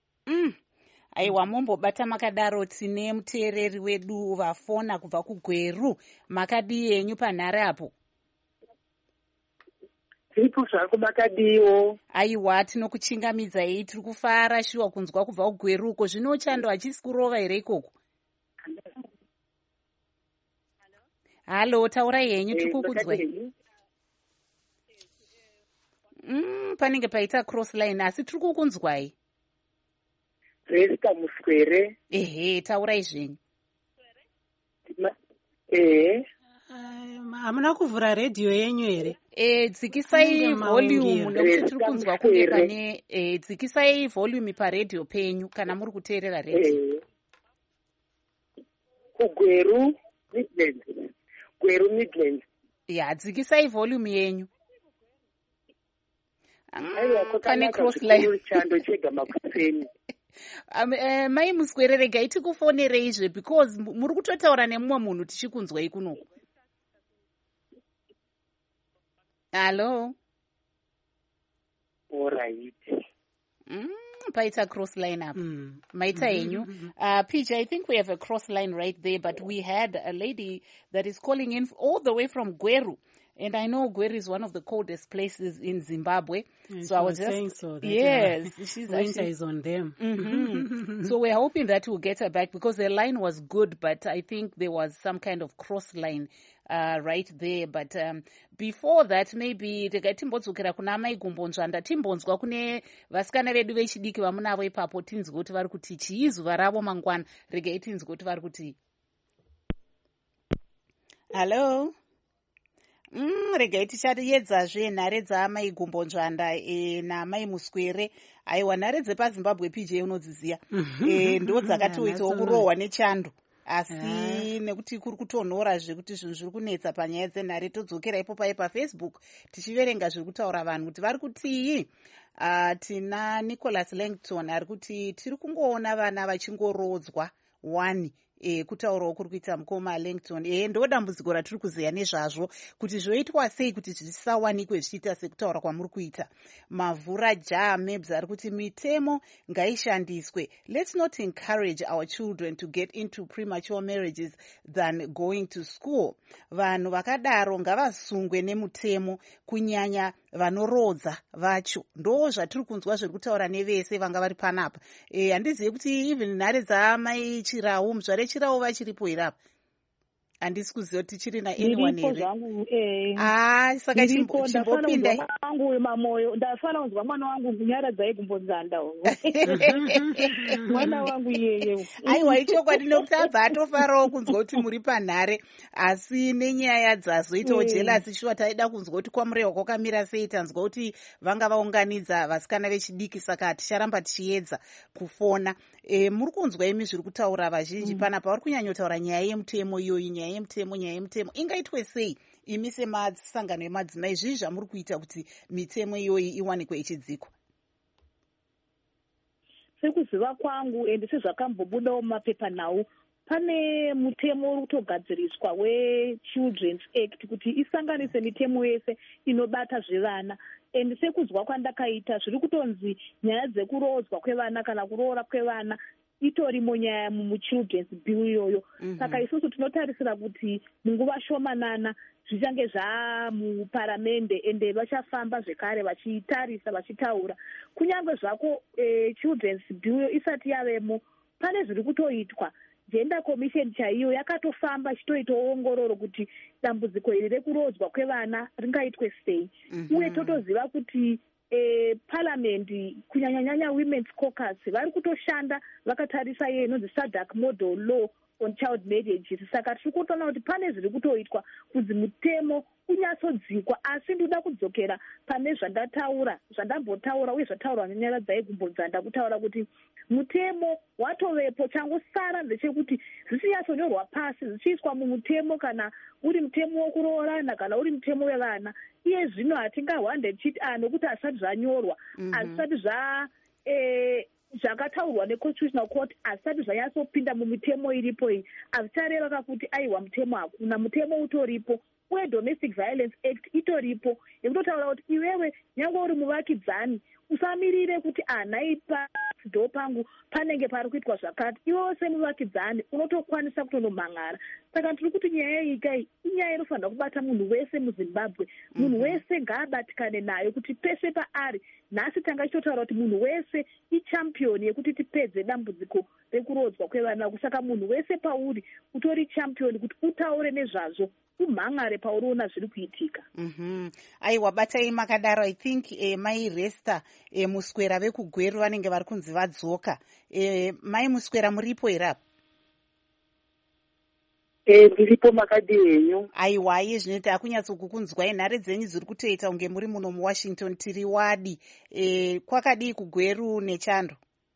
[SPEAKER 1] Aiwa, mumbobata makadaro tine muteereri wedu vafona kubva kuGweru. Makadii yenyu panhare apo?
[SPEAKER 7] Tiripo zvako makadiwo.
[SPEAKER 1] Aiwa, tinokuchingamidzai, tiri kufara shuwa kunzwa kubva kuGweru uko. Zvino chando hachisi kurova here ikoko? Halo, taurai henyu, tiri kukudzwai. Panenge paita cross line, asi tiri kukunzwai.
[SPEAKER 7] Resta Muswere.
[SPEAKER 1] Ehe, taurai zvenyu.
[SPEAKER 2] Hamuna kuvhura redhiyo yenyu here?
[SPEAKER 1] Dzikisai volume nekuti tiri kunzwa kunge pane dzikisai volume paredhiyo penyu kana muri kuteerera redhiyo.
[SPEAKER 7] kuGweru Midlands. Gweru Midlands.
[SPEAKER 1] Ya, dzikisai volume yenyu. Pane cross line.
[SPEAKER 7] Chando chega makuseni.
[SPEAKER 1] Mai Muswere, regai tikufonereizve because muri kutotaura nemumwe munhu tichikunzwai kunoku. Hello.
[SPEAKER 7] All right.
[SPEAKER 1] Paita cross line up. Maita yenyu. PJ, I think we have a cross line right there, but we had a lady that is calling in all the way from Gweru. And I know Gweru is one of the coldest places in Zimbabwe.
[SPEAKER 2] And
[SPEAKER 1] so I was just
[SPEAKER 2] saying so that,
[SPEAKER 1] yes, she's
[SPEAKER 2] winter
[SPEAKER 1] actually
[SPEAKER 2] is on them.
[SPEAKER 1] So we're hoping that we'll get her back because the line was good, but I think there was some kind of cross line right there. But before that, maybe timbonzokera kuna mai gumbonzvanda timbonzwa kune vasikana vedu vechidiki vamunavo ipapo tinzwe kuti vari kuti chii zuva ravo mangwana. Regai tinzwe kuti vari kuti. Hello. Regai tichaedzazve nhare dzaamai Gumbonzvanda naamai Muswere. Aiwa, nhare dzepaZimbabwe PJ unodziziya. Ndo dzakatoitawo kurohwa nechando. Asi nekuti kuri kutonhora zvekuti zvinhu zviri kunetsa panyaya dzenhare, todzokera ipo pai paFacebook tichiverenga zviri kutaura vanhu kuti vari kutii. Tina Nicholas Langton ari kuti tiri kungoona vana vachingorodzwa 1. Kutaurawo kuri kuita mukoma Langton. Ndo dambudziko ratiri kuziya nezvazvo kuti zvoitwa sei kuti zvisawanikwe zvichiita sekutaura kwamuri kuita. Mavhura Mebs ari kuti mitemo ngaishandiswe. Let's not encourage our children to get into premature marriages than going to school. Vanhu vakadaro ngavasungwe nemutemo, kunyanya vanorodza vacho. Ndo zvatiri kunzwa zviri kutaura nevese vanga vari panapa. Handizivi kuti even nhare dzaamai Chirau, muzvare Chirau vachiripo here apa. Handisi kuziva kuti chiri naanyone here. Saka chimbopinda
[SPEAKER 5] wangu mamoyo ndafana kunzwa mwana wangu nyara dzaigumbonzanda mwana wangu yeye.
[SPEAKER 1] Aiwa, ichokwadi nekuti abva atofarawo kunzwa kuti muri panhare, asi nenyaya dzazoitawo jelasi shuwa taida kunzwa kuti kwamurehwa kwakamira sei. Tanzwa kuti vanga vaunganidza vasikana vechidiki, saka ticharamba tichiedza kufona. Muri kunzwa imi zviri kutaura vazhinji panapa, vari kunyanyotaura nyaya yemutemo iyoyi, nyaya yemutemo ingaitwe sei imi semasangano emadzimai, zvii zvamuri kuita kuti mitemo iyoyi iwanikwe ichidzikwa?
[SPEAKER 5] Sekuziva kwangu ende sezvakambobudawo mumapepa nawo, pane mutemo uri kutogadziriswa weChildren's Act kuti isanganise mitemo yese inobata zvevana. Ende sekuzwa kwandakaita zviri kutonzi nyaya dzekurodzwa kwevana kana kuroora kwevana itorimo nyaya muchildren's bill iyoyo. Saka isusu tinotarisira kuti munguva shomanana zvichange zvamuparamende ende vachafamba zvekare vachitarisa vachitaura. Kunyange zvako children's bill isati yavemo, pane zviri kutoitwa. Gender Commission chaiyo yakatofamba ichitoitawo ongororo kuti dambudziko iri rekurodzwa kwevana ringaitwe sei. Uye totoziva kuti parliament kunyanyanyanya women's caucus vari kutoshanda vakatarisa iye inonzi SADC model law on child marriages. Saka tiri kutoona kuti pane zviri kutoitwa kunzi mutemo unyatsodzikwa. Asi ndoda kudzokera pane zvandambotaura uye zvataurwa nenyaya dzaigumbonzanda kutaura kuti mutemo watovepo, changosara ndechekuti zvichinyatsonyorwa pasi zvichiiswa mumutemo, kana uri mutemo wokuroorana kana uri mutemo wevana. Iye zvino hatingahwande tichiti nokuti hazvisati zvanyorwa, hazvisati zvakataurwa neconstitutional court, hazvisati zvanyatsopinda mumitemo iripo iyi, hazvichareva kuti aiwa mutemo hakuna. Mutemo utoripo uye Domestic Violence Act itoripo yekutotaura kuti iwewe nyange uri muvakidzani usamirire kuti nhaipa ndo pangu panenge pari kuitwa zvakati, iwewo semuvakidzani unotokwanisa kutonomhan'ara. Saka tiri kuti nyaya ikai inyaya inofanira kubata munhu wese muZimbabwe. Munhu wese ngaabatikane nayo kuti pese paari. Nhasi tanga tichitotaura kuti munhu wese ichampioni yekuti tipedze dambudziko rekurodzwa kwevana. Saka munhu wese pauri utori championi kuti utaure nezvazvo, umhan'are pauriona zviri kuitika.
[SPEAKER 1] Aiwa, batai makadaro. I think mai Resta Muswera vekugweru vanenge vari kunzi vadzoka. Mai Muswera muripo here apa?
[SPEAKER 7] Ndiripo makadi henyu.
[SPEAKER 1] Aiwa, iye zvinoita akunyatsokukunzwai. Nhare dzenyu dziri kutoita unge muri muno muWashington tiri wadi. Kwakadii kugweru nechando?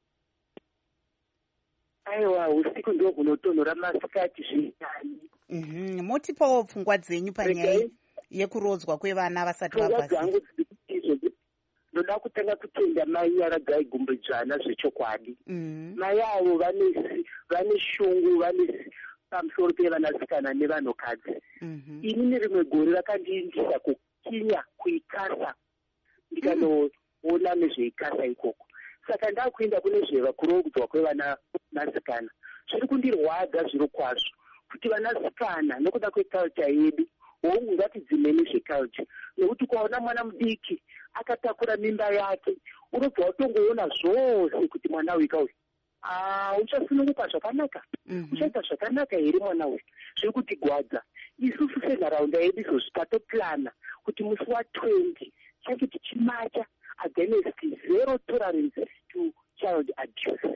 [SPEAKER 7] Aiwa, usiku ndio kunotonhora, masikati zvinani.
[SPEAKER 1] Motipawo pfungwa dzenyu panyaya yekurodzwa kwevana vasati vabva.
[SPEAKER 7] Ndoda kutanga kutenda mai akagaigumbedzana zvechokwadi. Mai avo vane shungu, vane pamusoro pevanasikana nevanhukadzi. Ini rimwe gore vakandiindisa kukinya kuikasa, ndikanoona nezveikasa ikoko. Saka ndakuenda kune zvevakurodzwa kwevanasikana. Zviri kundirwadza zviro kwazvo kuti vanasikana nokuda kweculture yedu ngatidzime nezveculture, nekuti ukaona mwana mudiki akatakura mimba yake unobva watongoona zvose kuti mwana uyu kauyu uchasununguka zvakanaka, uchaita zvakanaka here mwana uyu. Zviri kutigwadza isusu senharaunda yedu. Izvozvi tatoplana kuti musi wa20 change tichimacha against zero tolerance to child abuse.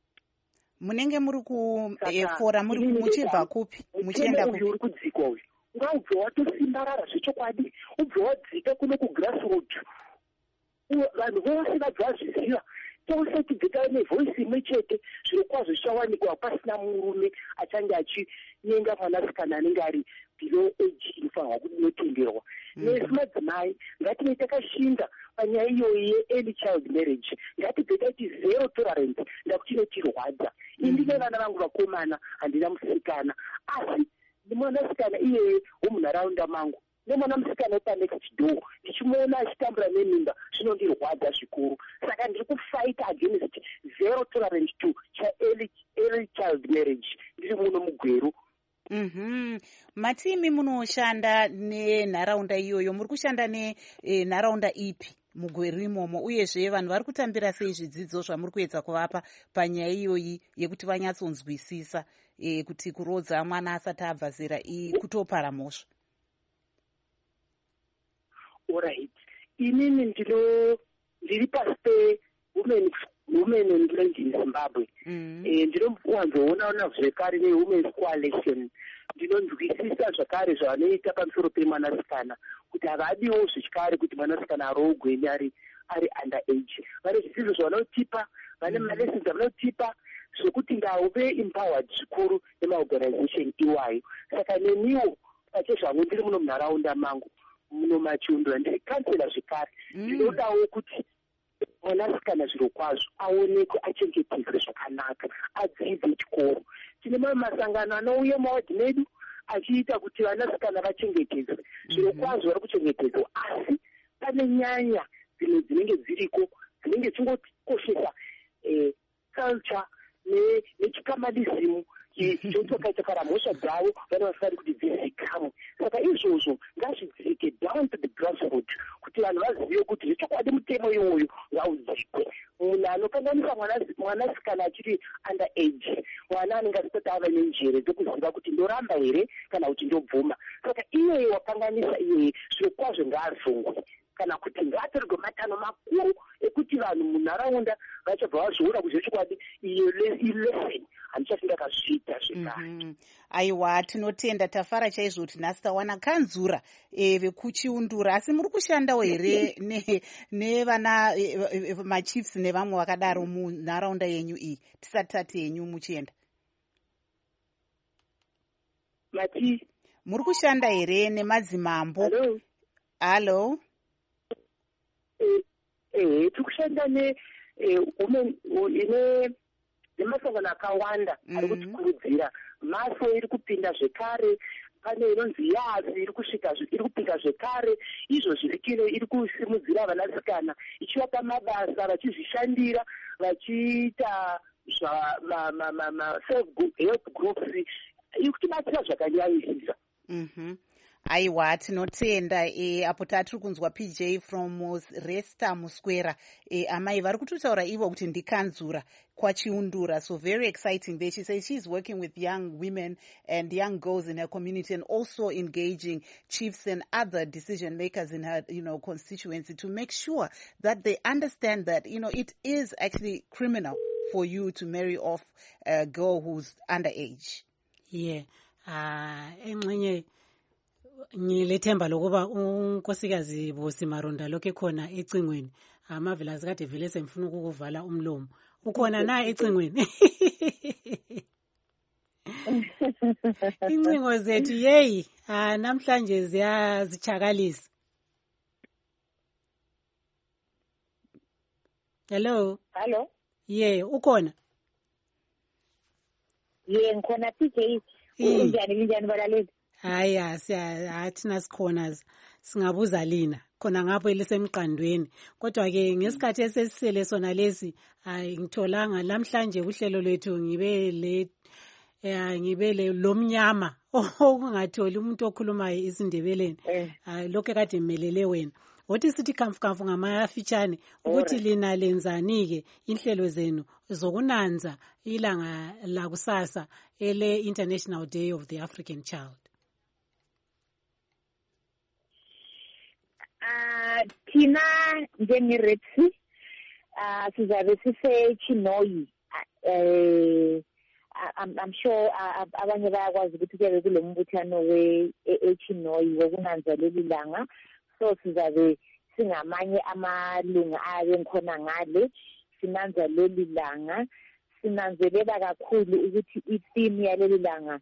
[SPEAKER 1] Munenge muri kufora muchibva kupi muchienda kupi?
[SPEAKER 7] Uri kudzikwa uyu ngaubve watosimbarara zvechokwadi, ubve wadzika kuno kugrassroot, vanhu vose vabve vazviziva, tose tibve taine voisi imwe chete. Zviro kwazvo zvichawanikwa pasina murume achange achinyenga mwanasikana anenge ari below age inofanirwa kunotenderwa. Nesu madzimai ngative takashinga panyaya iyoyi ye-early child marriage. Ngatibve taiti zero tolerance ndakuti inotirwadza. Indine vana vangu vakomana, handina musikana, asi mwanasikana iyeye womunharaunda mangu nemwana musikana wepanext door ndichimuona achitambura nemimba, zvinondirwadza zvikuru. Saka ndiri kufighta against zero tolerance to early child marriage ndiri muno mugweru.
[SPEAKER 1] Matimi munoshanda nenharaunda iyoyo, muri kushanda nenharaunda ipi mugweru imomo, uyezve vanhu vari kutambira sei zvidzidzo zvamuri kuedza kuvapa panyaya iyoyi yekuti vanyatsonzwisisa kuti kurodza mwana asati abva zera kutopara mhosva?
[SPEAKER 7] Alright, inini ndiri pasi pe-women and in Zimbabwe. Ndinowanzoona zvekare ne-Women's Coalition. Ndinonzwisisa zvakare zvavanoita pamusoro pemwanasikana, kuti havadiwo zvechikare kuti mwanasikana arohwe ari under age. Vane zvidzidzo zvavanotipa, vane malessons avanotipa zvokuti ngauve empowered zvikuru nemaorganization iwayo. Saka neniwo pachezvangu ndiri muno munharaunda mangu muno Machundura ndiri kansela zvekare, ndinodawo kuti mwanasikana zviro kwazvo aonekwe achengetedzwe zvakanaka, adzidze chikoro. Tine mamwe masangano anouya mawadhi medu achiita kuti vanasikana vachengetedzwe, zviro kwazvo vari kuchengetedzwa, asi pane nyanya dzimwe dzinenge dziriko dzinenge dzichingokoshesa culture nechikamalism chotokaita kana mhosva dzavo vana vasingadi kuti dzizikamwe. Saka izvozvo ngazvidzike down to the grassroot kuti vanhu vazive kuti zvechokwadi mutemo iwoyo ngaudzikwe. Munhu anokanganisa mwanasikana achiri under age, mwana anenge asati ava nenjere dzokuziva kuti ndoramba here kana kuti ndobvuma. Saka iyeye wakanganisa iyeye zviro kwazvo ngaazongwe, kana kuti ngaatorerwe matano makuru ekuti vanhu munharaunda vachabva vazviona kuti zvechokwadi iyo lesson handichati ndakazviita zvekare.
[SPEAKER 1] Aiwa, tinotenda, tafara chaizvo kuti nhasi tawana kanzura vekuchiundura. Asi muri kushandawo here nevana machiefs nevamwe vakadaro munharaunda yenyu iyi tisati tati yenyu muchienda? Muri kushanda here nemadzimambo? Halo?
[SPEAKER 7] Tiri kushanda nemasangano akawanda ari kutikurudzira. Maso iri kupinda zvekare, pane inonzi yazi iri kupinda zvekare. Izvo zviri kino iri kusimudzira vanasikana, ichivapa mabasa, vachizvishandira, vachiita self-help groups, iri kutibatsira zvakanyanyisisa.
[SPEAKER 1] Aiwa, tinotenda. Apo tatiri kunzwa PJ from Resta Muswera, amai vari kutotaura ivo kuti ndikanzura kwachiundura. So very exciting there. She says she's working with young women and young girls in her community, and also engaging chiefs and other decision makers in her constituency to make sure that they understand that it is actually criminal for you to marry off a girl who's underage.
[SPEAKER 2] Yeah. Ngilethemba lokuba unkosikazi Bosi Maronda lokho ekhona ecingweni, amavila azikade vele semfuna ukukuvala umlomo. Ukhona na ecingweni? Incingo zethu yeyi namhlanje ziyazichakalisa. Hello? Ukhona?
[SPEAKER 8] Ngikhona PJ. Unjani balaleli?
[SPEAKER 2] Hayi athina sikhona singabuza lina khona ngapho elisemqandweni, kodwa ke ngesikhathi esesisele sona lesi ngitholanga namhlanje uhlelo lwethu ngibe lomnyama okungatholi umuntu okhulumayo isindebeleni. Lokho kade imelele wena. Wothi sithi kamfu ngamafitshane ukuthi lina lenzani ke inhlelo zenu zokunanza ilanga la kusasa ele International Day of the African Child?
[SPEAKER 8] Thina njengeREPSI sizabe sisechinoyi I'm sure abanye bayakwazi ukuthi kuyabe kulo mbuthano we-echinoyi wokunanza leli langa, so sizabe singamanye amalunga ayabe ngikhona ngale sinanza leli langa. Sinanzelela kakhulu ukuthi i-theme yaleli langa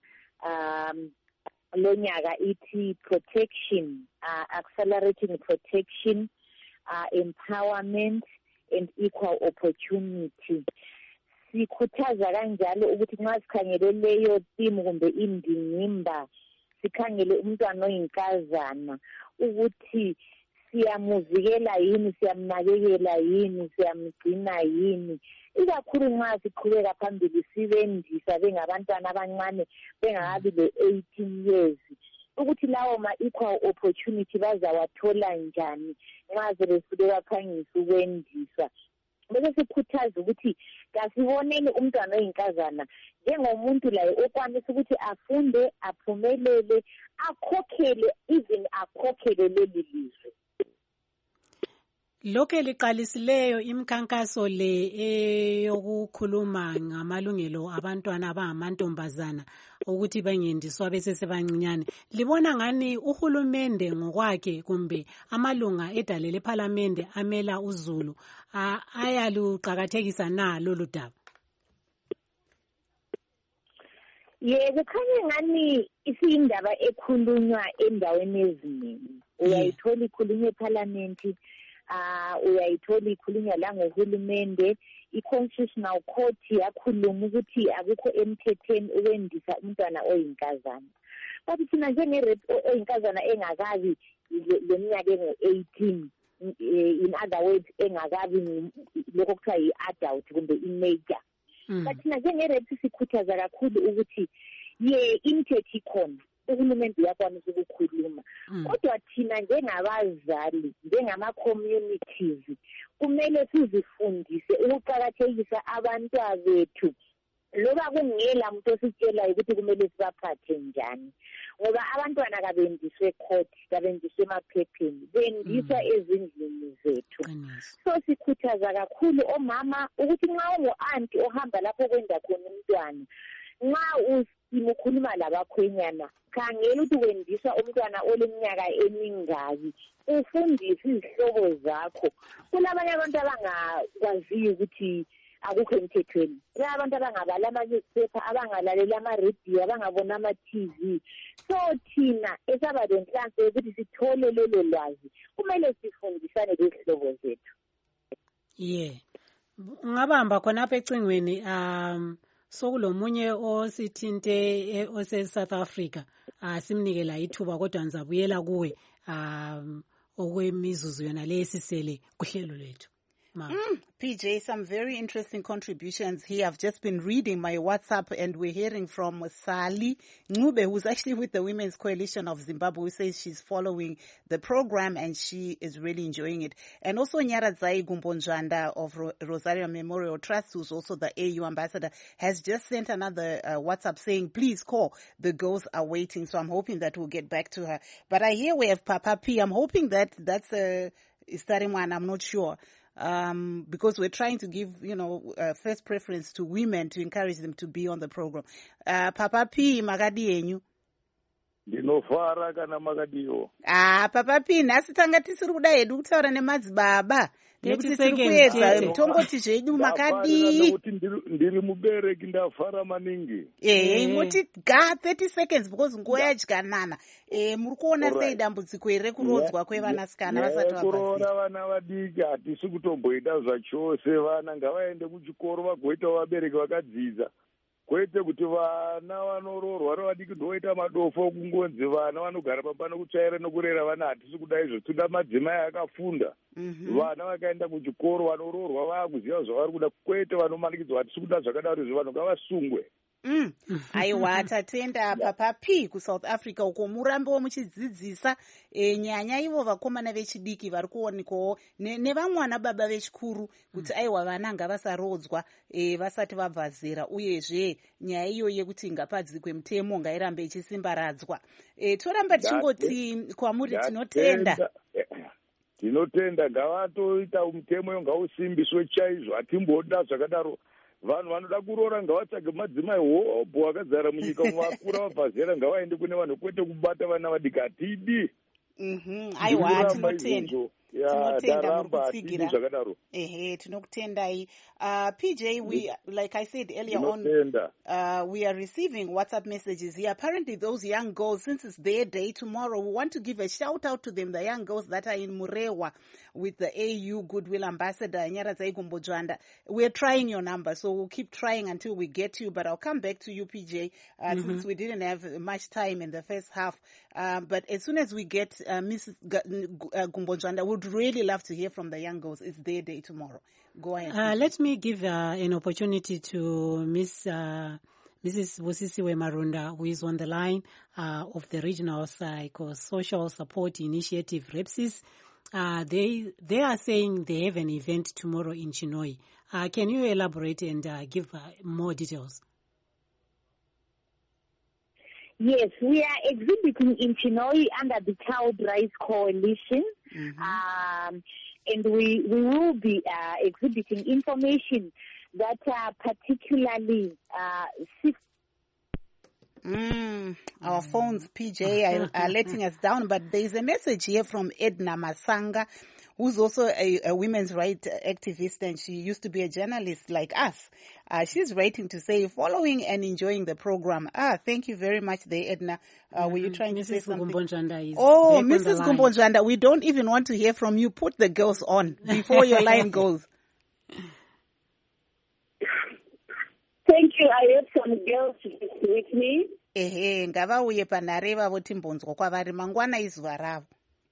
[SPEAKER 8] lonyaka ithi protection, accelerating protection, empowerment and equal opportunity. Sikhuthaza kanjalo ukuthi nxa sikhangele leyo theme kumbe indingimba sikhangele umntwana oyinkazana ukuthi siyamuzikela yini, siyamnakekela yini, siyamgcina yini, ikakhulu nxa siqhubeka phambili sibendisa bengabantwana abancane bengakabi le-18 years, ukuthi lawo ma-equal opportunity bazawathola njani nxa sebesube baphangisa ukwendisa. Bese sikhuthaza ukuthi kasiboneni umntwana oyinkazana njengomuntu laye okwanisa ukuthi afunde, aphumelele, akhokhele leli lizwe.
[SPEAKER 2] Lokho liqalisileyo imikhankaso le eyokukhuluma ngamalungelo abantwana abangamantombazana ukuthi bangendiswa besesebancinyane. Libona ngani uhulumende ngokwakhe kumbe amalunga edale lePhalamende amela uzulu ayaluqakathekisa na lolu daba?
[SPEAKER 8] Yebo, khanye ngani isindaba ekhulunywa endaweni eziningi. Uyayithola ikhulunywa ePhalamende, uyayithola ikhulunywa la ngohulumende. I-Constitutional Court yakhuluma ukuthi akukho emthethweni ukwendisa umntwana oyinkazana. But thina oyinkazana engakabi leminyaka engu-18, in other words engakabi lokho kuthiwa yi-adult kumbe i-major. But thina njengerep sikhuthaza kakhulu ukuthi imithetho ikhona, uhulumende uyakwanisa ukukhuluma, kodwa thina njengabazali, njengama-communities kumele sizifundise ukuqakathekisa abantwana bethu, loba kungela muntu ositshelayo ukuthi kumele sibaphathe njani, ngoba abantwana kabendiswe court, kabendiswe emaphepheni, bendiswa ezindlini zethu. So sikhuthaza kakhulu omama ukuthi nxa ungu-anti ohamba lapho kwenda khona umntwana, nxa ukhuluma labakhwenyana, khangela ukuthi wendiswa umntwana oleminyaka emingaki, ufundise izihlobo zakho. Kulabanye abantu abangakwaziyo ukuthi akukho emthethweni, abantu abangabala ama-newspaper, abangalalela ama-radio, abangabona ama-TV. So thina esaba lenhlanhla yokuthi sithole lelo lwazi, kumele sifundisane lezihlobo zethu.
[SPEAKER 2] Ungabamba khonapha ecingweni sokulomunye osithinte ose-South Africa, simnikela ithuba kodwa ngizabuyela kuwe okwemizuzu yona le esisele kuhlelo lethu.
[SPEAKER 1] PJ, some very interesting contributions here. I've just been reading my WhatsApp and we're hearing from Sally Ngube, who's actually with the Women's Coalition of Zimbabwe, who says she's following the program and she is really enjoying it. And also Nyaradzai Gumbonjanda of Rosario Memorial Trust, who's also the AU ambassador, has just sent another WhatsApp saying, please call. The girls are waiting. So I'm hoping that we'll get back to her. But I hear we have Papa P. I'm hoping that's Starimwan. I'm not sure. Because we're trying to give, first preference to women to encourage them to be on the program. Papa P, magadi yenyu.
[SPEAKER 9] Ndinofara kana magadiyo.
[SPEAKER 1] Papa P, nasi tanga tisiri kuda hedu kutaura nemadzibaba. Nekuti tiri kuedza tongoti zvedu makadi.
[SPEAKER 9] Kuti ndiri mubereki ndafara maningi.
[SPEAKER 1] Muti ga 30 seconds because nguva yadyanana. Muri kuona sei dambudziko rekurodzwa kwevanasikana vasati vabva.
[SPEAKER 9] Kuroora vana vadiki hatisi kutomboita zvachose, vana ngavaende kuchikoro vagoitawo vabereki vakadzidza. Kwete kuti vana vanoroorwa ravadiki ndoita madofo kungonzi vana vanogara pambano kutsvaira nokurera vana hatisi kuda izvo. Toda madzimai akafunda. Vana vakaenda kuchikoro vanoroorwa vakuziva zvavari kuda, kwete vanomanikidzwa hatisi kuda zvakadaro izvo, vanhu ngavasungwe.
[SPEAKER 1] Aiwa, tatenda Papa P kuSouth Africa uko murambewo muchidzidzisa nyanya ivo vakomana vechidiki vari kuonekwawo nevamwe vana baba vechikuru kuti aiwa vana ngavasarodzwa vasati vabva zera, uyezve nyaya iyo yekuti ngapadzikwe mutemo ngairambe ichisimbaradzwa. Toramba tichingoti kwamuri tinotenda.
[SPEAKER 9] Tinotenda ngavatoita mutemo iyo ngausimbiswe chaizvo, hatimboda zvakadaro. vanhu vanoda kuroora ngavatsvage madzimai hobho akazara munyika vakura vabva zera ngavaende kune vanhu kwete kubata vana vadiki hatidi.
[SPEAKER 1] Aiwa, tinotenda
[SPEAKER 9] ndaramba hatidi zvakadaro.
[SPEAKER 1] Tinokutendai. PJ, we, like I said earlier on, we are receiving WhatsApp messages here. Apparently those young girls, since it's their day tomorrow, we want to give a shout out to them, the young girls that are in Murewa with the AU Goodwill Ambassador, Nyaradzai Gumbojwanda. We're trying your number, so we'll keep trying until we get you, but I'll come back to you, PJ, since we didn't have much time in the first half. But as soon as we get Mrs. Gumbojwanda, we'd really love to hear from the young girls. It's their day tomorrow. Go ahead.
[SPEAKER 2] Let me give an opportunity to Mrs. Busisiwe Marunda, who is on the line of the Regional Psychosocial Support Initiative, REPSIS. They are saying they have an event tomorrow in Chinhoyi. Can you elaborate and give more details?
[SPEAKER 8] Yes, we are exhibiting in Chinhoyi under the Child Rights Coalition. And we will be exhibiting information that are particularly
[SPEAKER 1] Our phones, PJ, are letting us down, but there is a message here from Edna Masanga, who's also a women's rights activist, and she used to be a journalist like us. She's writing to say, following and enjoying the program. Thank you very much there, Edna. Were you trying to say something? Mrs. Gumbojwanda, we don't even want to hear from you. Put the girls on before your line goes.
[SPEAKER 6] Thank you. I have some girls with me.
[SPEAKER 1] Ngavauye panhare vavo timbonzwa kwavari mangwana izuva ravo.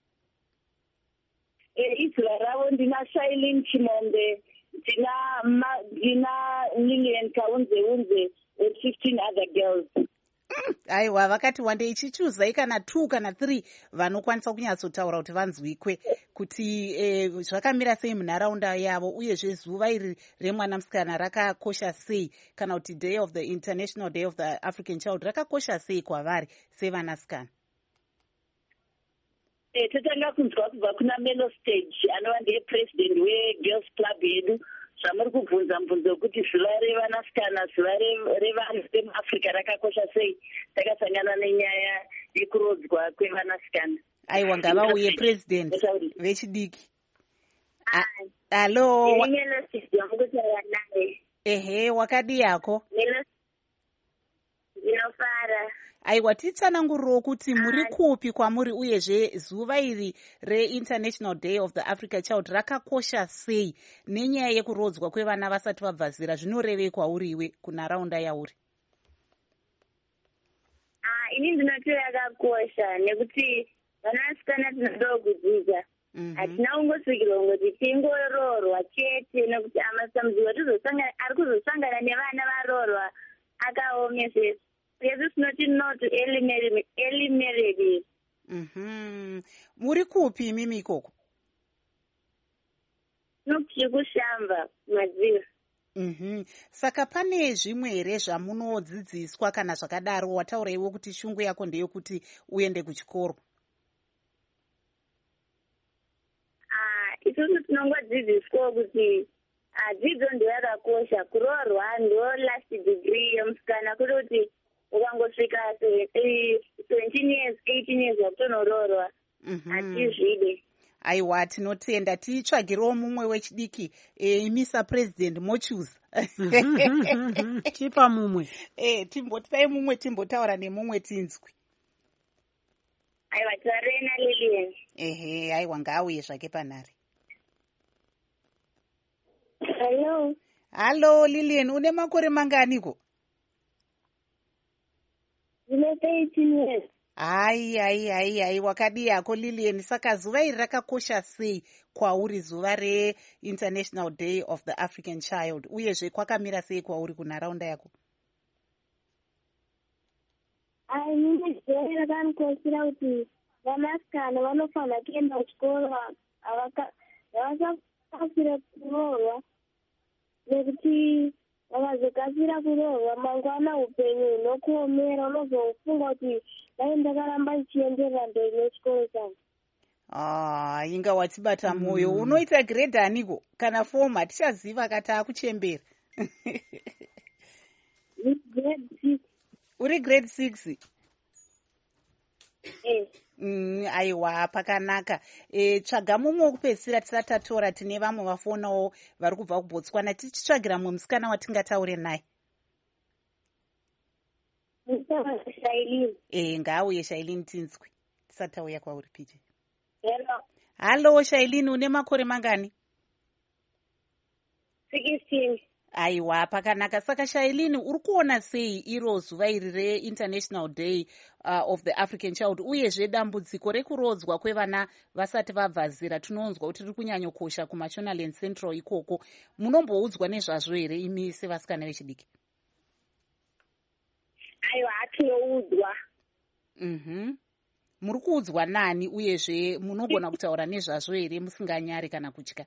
[SPEAKER 6] Izuva ravo ndina Shailene Chimombe, ndina Lillian Kaunze with 15 other girls.
[SPEAKER 1] Aiwa, vakati wandei chichuzai kana 2 kana 3 vanokwanisa kunyatsotaura kuti vanzwikwe kuti zvakamira sei munharaunda yavo, uyezve zuva iri remwanamusikana rakakosha sei, kana kuti Day of the International Day of the African Child rakakosha sei kwavari sevanasikana.
[SPEAKER 6] Totanga kunzwa kubva kuna Melo Stage anova ndiye president weGirls Club yedu. Zvamuri kubvunza mubvunzo kuti zuva revanasikana, zuva revanhu vemuAfrica rakakosha sei, takasangana nenyaya yekurodzwa kwevanasikana.
[SPEAKER 1] Aiwa, ngavauye president vechidiki. Hello. Wakadi yako?
[SPEAKER 8] Ndinofara.
[SPEAKER 1] Aiwa, titsananguriro kuti muri kupi kwamuri, uyezve zuva iri reInternational Day of the African Child rakakosha sei nenyaya yekurodzwa kwevana vasati vabva zera, zvinorevei kwauri iwe kunharaunda yauri?
[SPEAKER 8] Ini ndinoti yakakosha nekuti vanasikana tinoda kudzidza. Hatina kungosvikirwa kungoti tingoroorwa chete nekuti amasambudziko ari kuzosangana nevana varoorwa akaomesesa. Jesus not to early marriage.
[SPEAKER 1] Muri kupi imimi ikoko?
[SPEAKER 8] Nokushamba madziva.
[SPEAKER 1] Saka pane zvimwe here zvamunodzidziswa kana zvakadaro? Wataura iwe kuti shungu yako ndeyekuti uende kuchikoro.
[SPEAKER 8] Isusu tinongodzidziswa kuti dzidzo ndoyakakosha, kuroorwa ndo last degree yomusikana, kuri kuti ukangosvika 17 years 18 years wakutonoroorwa hatizvide.
[SPEAKER 1] Aiwa, tinotenda. Titsvagirewo mumwe wechidiki, imisa president mochuza.
[SPEAKER 2] Tipa mumwe.
[SPEAKER 1] Timbotai mumwe, timbotaura nemumwe tinzwi.
[SPEAKER 8] Aiwa, tarena Lillian.
[SPEAKER 1] Aiwa, ngaauye zvake panhare. Hello Lillian, une makore manganiko?
[SPEAKER 8] Ndinoti 18 years.
[SPEAKER 1] Ai, wakadi yako Lillian. Saka zuva iri rakakosha sei kwauri, zuva reInternational Day of the African Child, uyezve kwakamira sei kwauri kunharaunda yako?
[SPEAKER 8] Mimi zuva rakanikoshera kuti vanasikana vanofanira kuenda kuchikoro, havasakasira kuroorwa, nekuti vakazokasira kuroorwa mangwana upenyu hunokuomera, unozofunga kuti dai ndakaramba ndichienderera mberi nechikoro changu.
[SPEAKER 1] Inga watibata mwoyo. Unoita grade aniko kana form? Hatichaziva kati akuchembera.
[SPEAKER 6] grade 6.
[SPEAKER 1] Uri grade 6? Aiwa, pakanaka. Tsvaga mumwe wokupedzisira tisati tatora, tine vamwe vafonawo vari kubva kuBotswana. Tichitsvagira mumwe musikana watingataure naye. Ngaauye Shailini tinzwi. Tisati tauya kwauri PJ. Halo Shailini, une makore mangani?
[SPEAKER 10] 16.
[SPEAKER 1] Aiwa, pakanaka. Saka Shailini, uri kuona sei iro zuva iri reInternational Day of the African Child, uyezve dambudziko rekurodzwa kwevana vasati vabva zera? Tinonzwa kuti riri kunyanyokosha kuMashonaland Central ikoko. Munomboudzwa nezvazvo here imi sevasikana vechidiki?
[SPEAKER 10] Aiwa, tinoudzwa.
[SPEAKER 1] Muri kuudzwa nani, uyezve munogona kutaura nezvazvo here musinganyari kana kutya?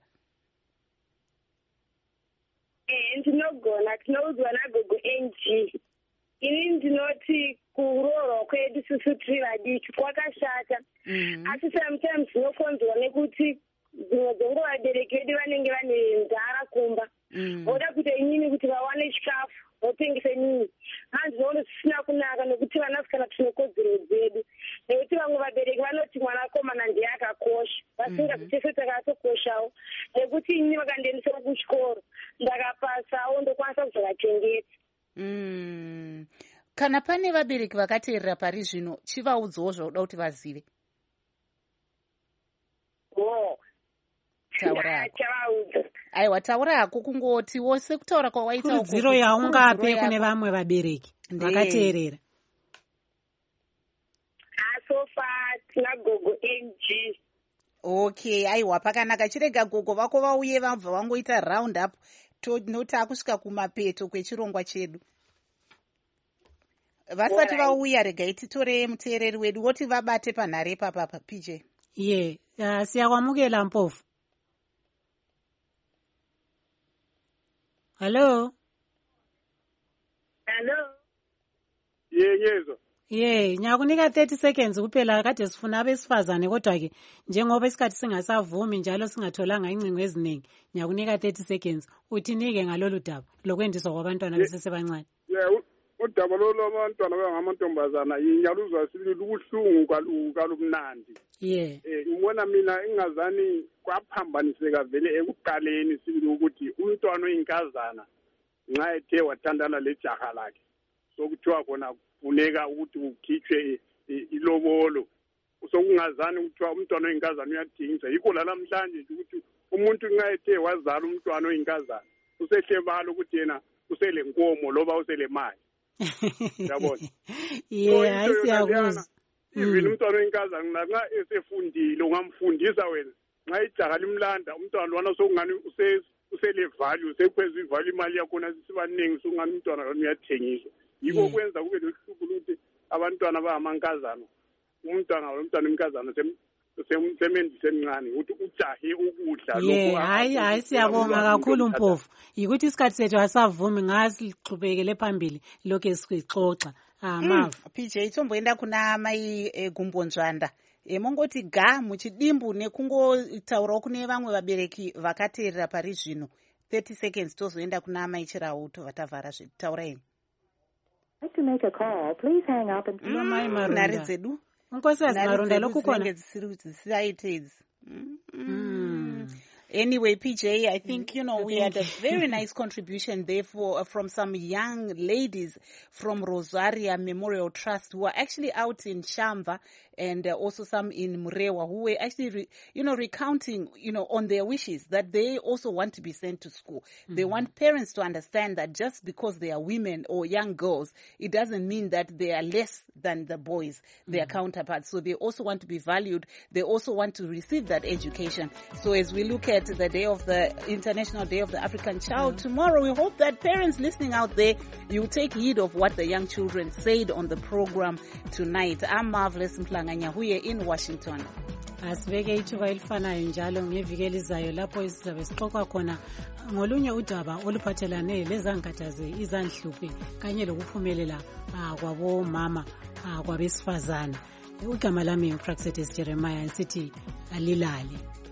[SPEAKER 10] Ndinogona, tinoudzwa nagogo NG. Ini ndinoti kuroorwa kwedu susu tiri vadiki kwakashata. Asi sometimes zvinokonzerwa nekuti dzimwe dzenguva vabereki vedu vanenge vane nzara kumba. Voda kuita inini kuti vawane chikafu, votengese nini. Handinoona zvisina kunaka nekuti vanasikana tine kodzero dzedu. Nekuti vamwe vabereki vanoti mwanakomana ndiye akakosha. Vasingazi tese takatokoshawo. Nekuti inini vakandiendesawo kuchikoro, ndakapasawo ndokwanisa kuzovachengeta.
[SPEAKER 1] Kana pane vabereki vakateerera pari zvino, chivaudzawo zvauda kuti vazive. Aiwa, taura hako kungoti wose kutaura kwawaita uko.
[SPEAKER 2] Kurudziro yaungape kune vamwe vabereki vakateerera.
[SPEAKER 10] Asofa tina gogo NG.
[SPEAKER 1] Okay, aiwa, pakanaka. Chirega gogo vako vauye vabva vangoita round up noti akusvika kumapeto kwechirongwa chedu. Vasati vauya, regai titore muteereri wedu woti vabate panhare papapa PJ.
[SPEAKER 2] Siyakwamukela Mpofu. Hello.
[SPEAKER 9] Yeyezo.
[SPEAKER 2] Nyakunika 30 seconds kuphela, kade sifuna abesifazane kodwa ke njengoba isikhathi singasavumi njalo singatholanga ingcingo eziningi, nyakunika 30 seconds uthinike ngalolu daba lokwendiswa kwabantwana besesebancane.
[SPEAKER 9] Udaba lwabantwana bangamantombazana yinyaluzwa sibili ubuhlungu kalumnandi. Ngibona mina ingazani kwaphambaniseka vele ekuqaleni sibili ukuthi umntwana oyinkazana nxa ethe wathandana lejaha lakhe sokuthiwa khona kufuneka ukuthi ukhitshwe ilobolo, sokungazani ukuthiwa umntwana oyinkazana uyadingiswa. Yikho lalamhlanje ukuthi umuntu nxa ethe wazala umntwana oyinkazana usehlebala ukuthi yena uselenkomo loba uselemali. Yabona?
[SPEAKER 2] Siyakuzwa.
[SPEAKER 9] Even umntwana oyinkazana nxa esefundile ungamfundisa wena. Nxa ijaha limlanda umntwana lwana sokungani uselevalue, usekweza ivalue imali yakhona sibaningi sokungani umntwana lwana uyathengiswa. Yikho kwenza kube lohlupho ukuthi abantwana bangamankazana umntwana womntwana semendise emncane ukuthi ujahe ukudla lokho.
[SPEAKER 2] Hayi siyabonga kakhulu Mpofu. Yikuthi isikhathi sethu asavumi, ngasiqhubekele phambili lokho esixoxa. Mava
[SPEAKER 1] PJ, tomboenda kuna mai Gumbonzvanda. Mongoti ga muchidimbu nekungotaurawo kune vamwe vabereki vakateerera pari zvino. 30 seconds tozoenda kuna mai Chirau vatavhara zvitaurai.
[SPEAKER 11] To make a call, please hang up and
[SPEAKER 1] nari dzedu
[SPEAKER 2] unkosazi maronda lokukona
[SPEAKER 1] dzisiraitedzi. Anyway, PJ, I think, we had a very nice contribution there from some young ladies from Rosaria Memorial Trust who are actually out in Shamva and also some in Murewa who were actually, recounting, on their wishes that they also want to be sent to school. They want parents to understand that just because they are women or young girls, it doesn't mean that they are less than the boys, their counterparts. So they also want to be valued. They also want to receive that education. So as we look at the International Day of the African Child tomorrow, we hope that parents listening out there, you take heed of what the young children said on the program tonight. I'm Marvelous Mhlanga-Nyahuye in Washington.
[SPEAKER 2] Asibeke ithuba elifanayo njalo ngeviki elizayo lapho sizabe sixoxa khona ngolunye udaba oluphathelane lezankathaze izandhluphe kanye lokuphumelela kwabomama kwabesifazana. Igama lami uPraxedes Jeremiah, sithi alilali.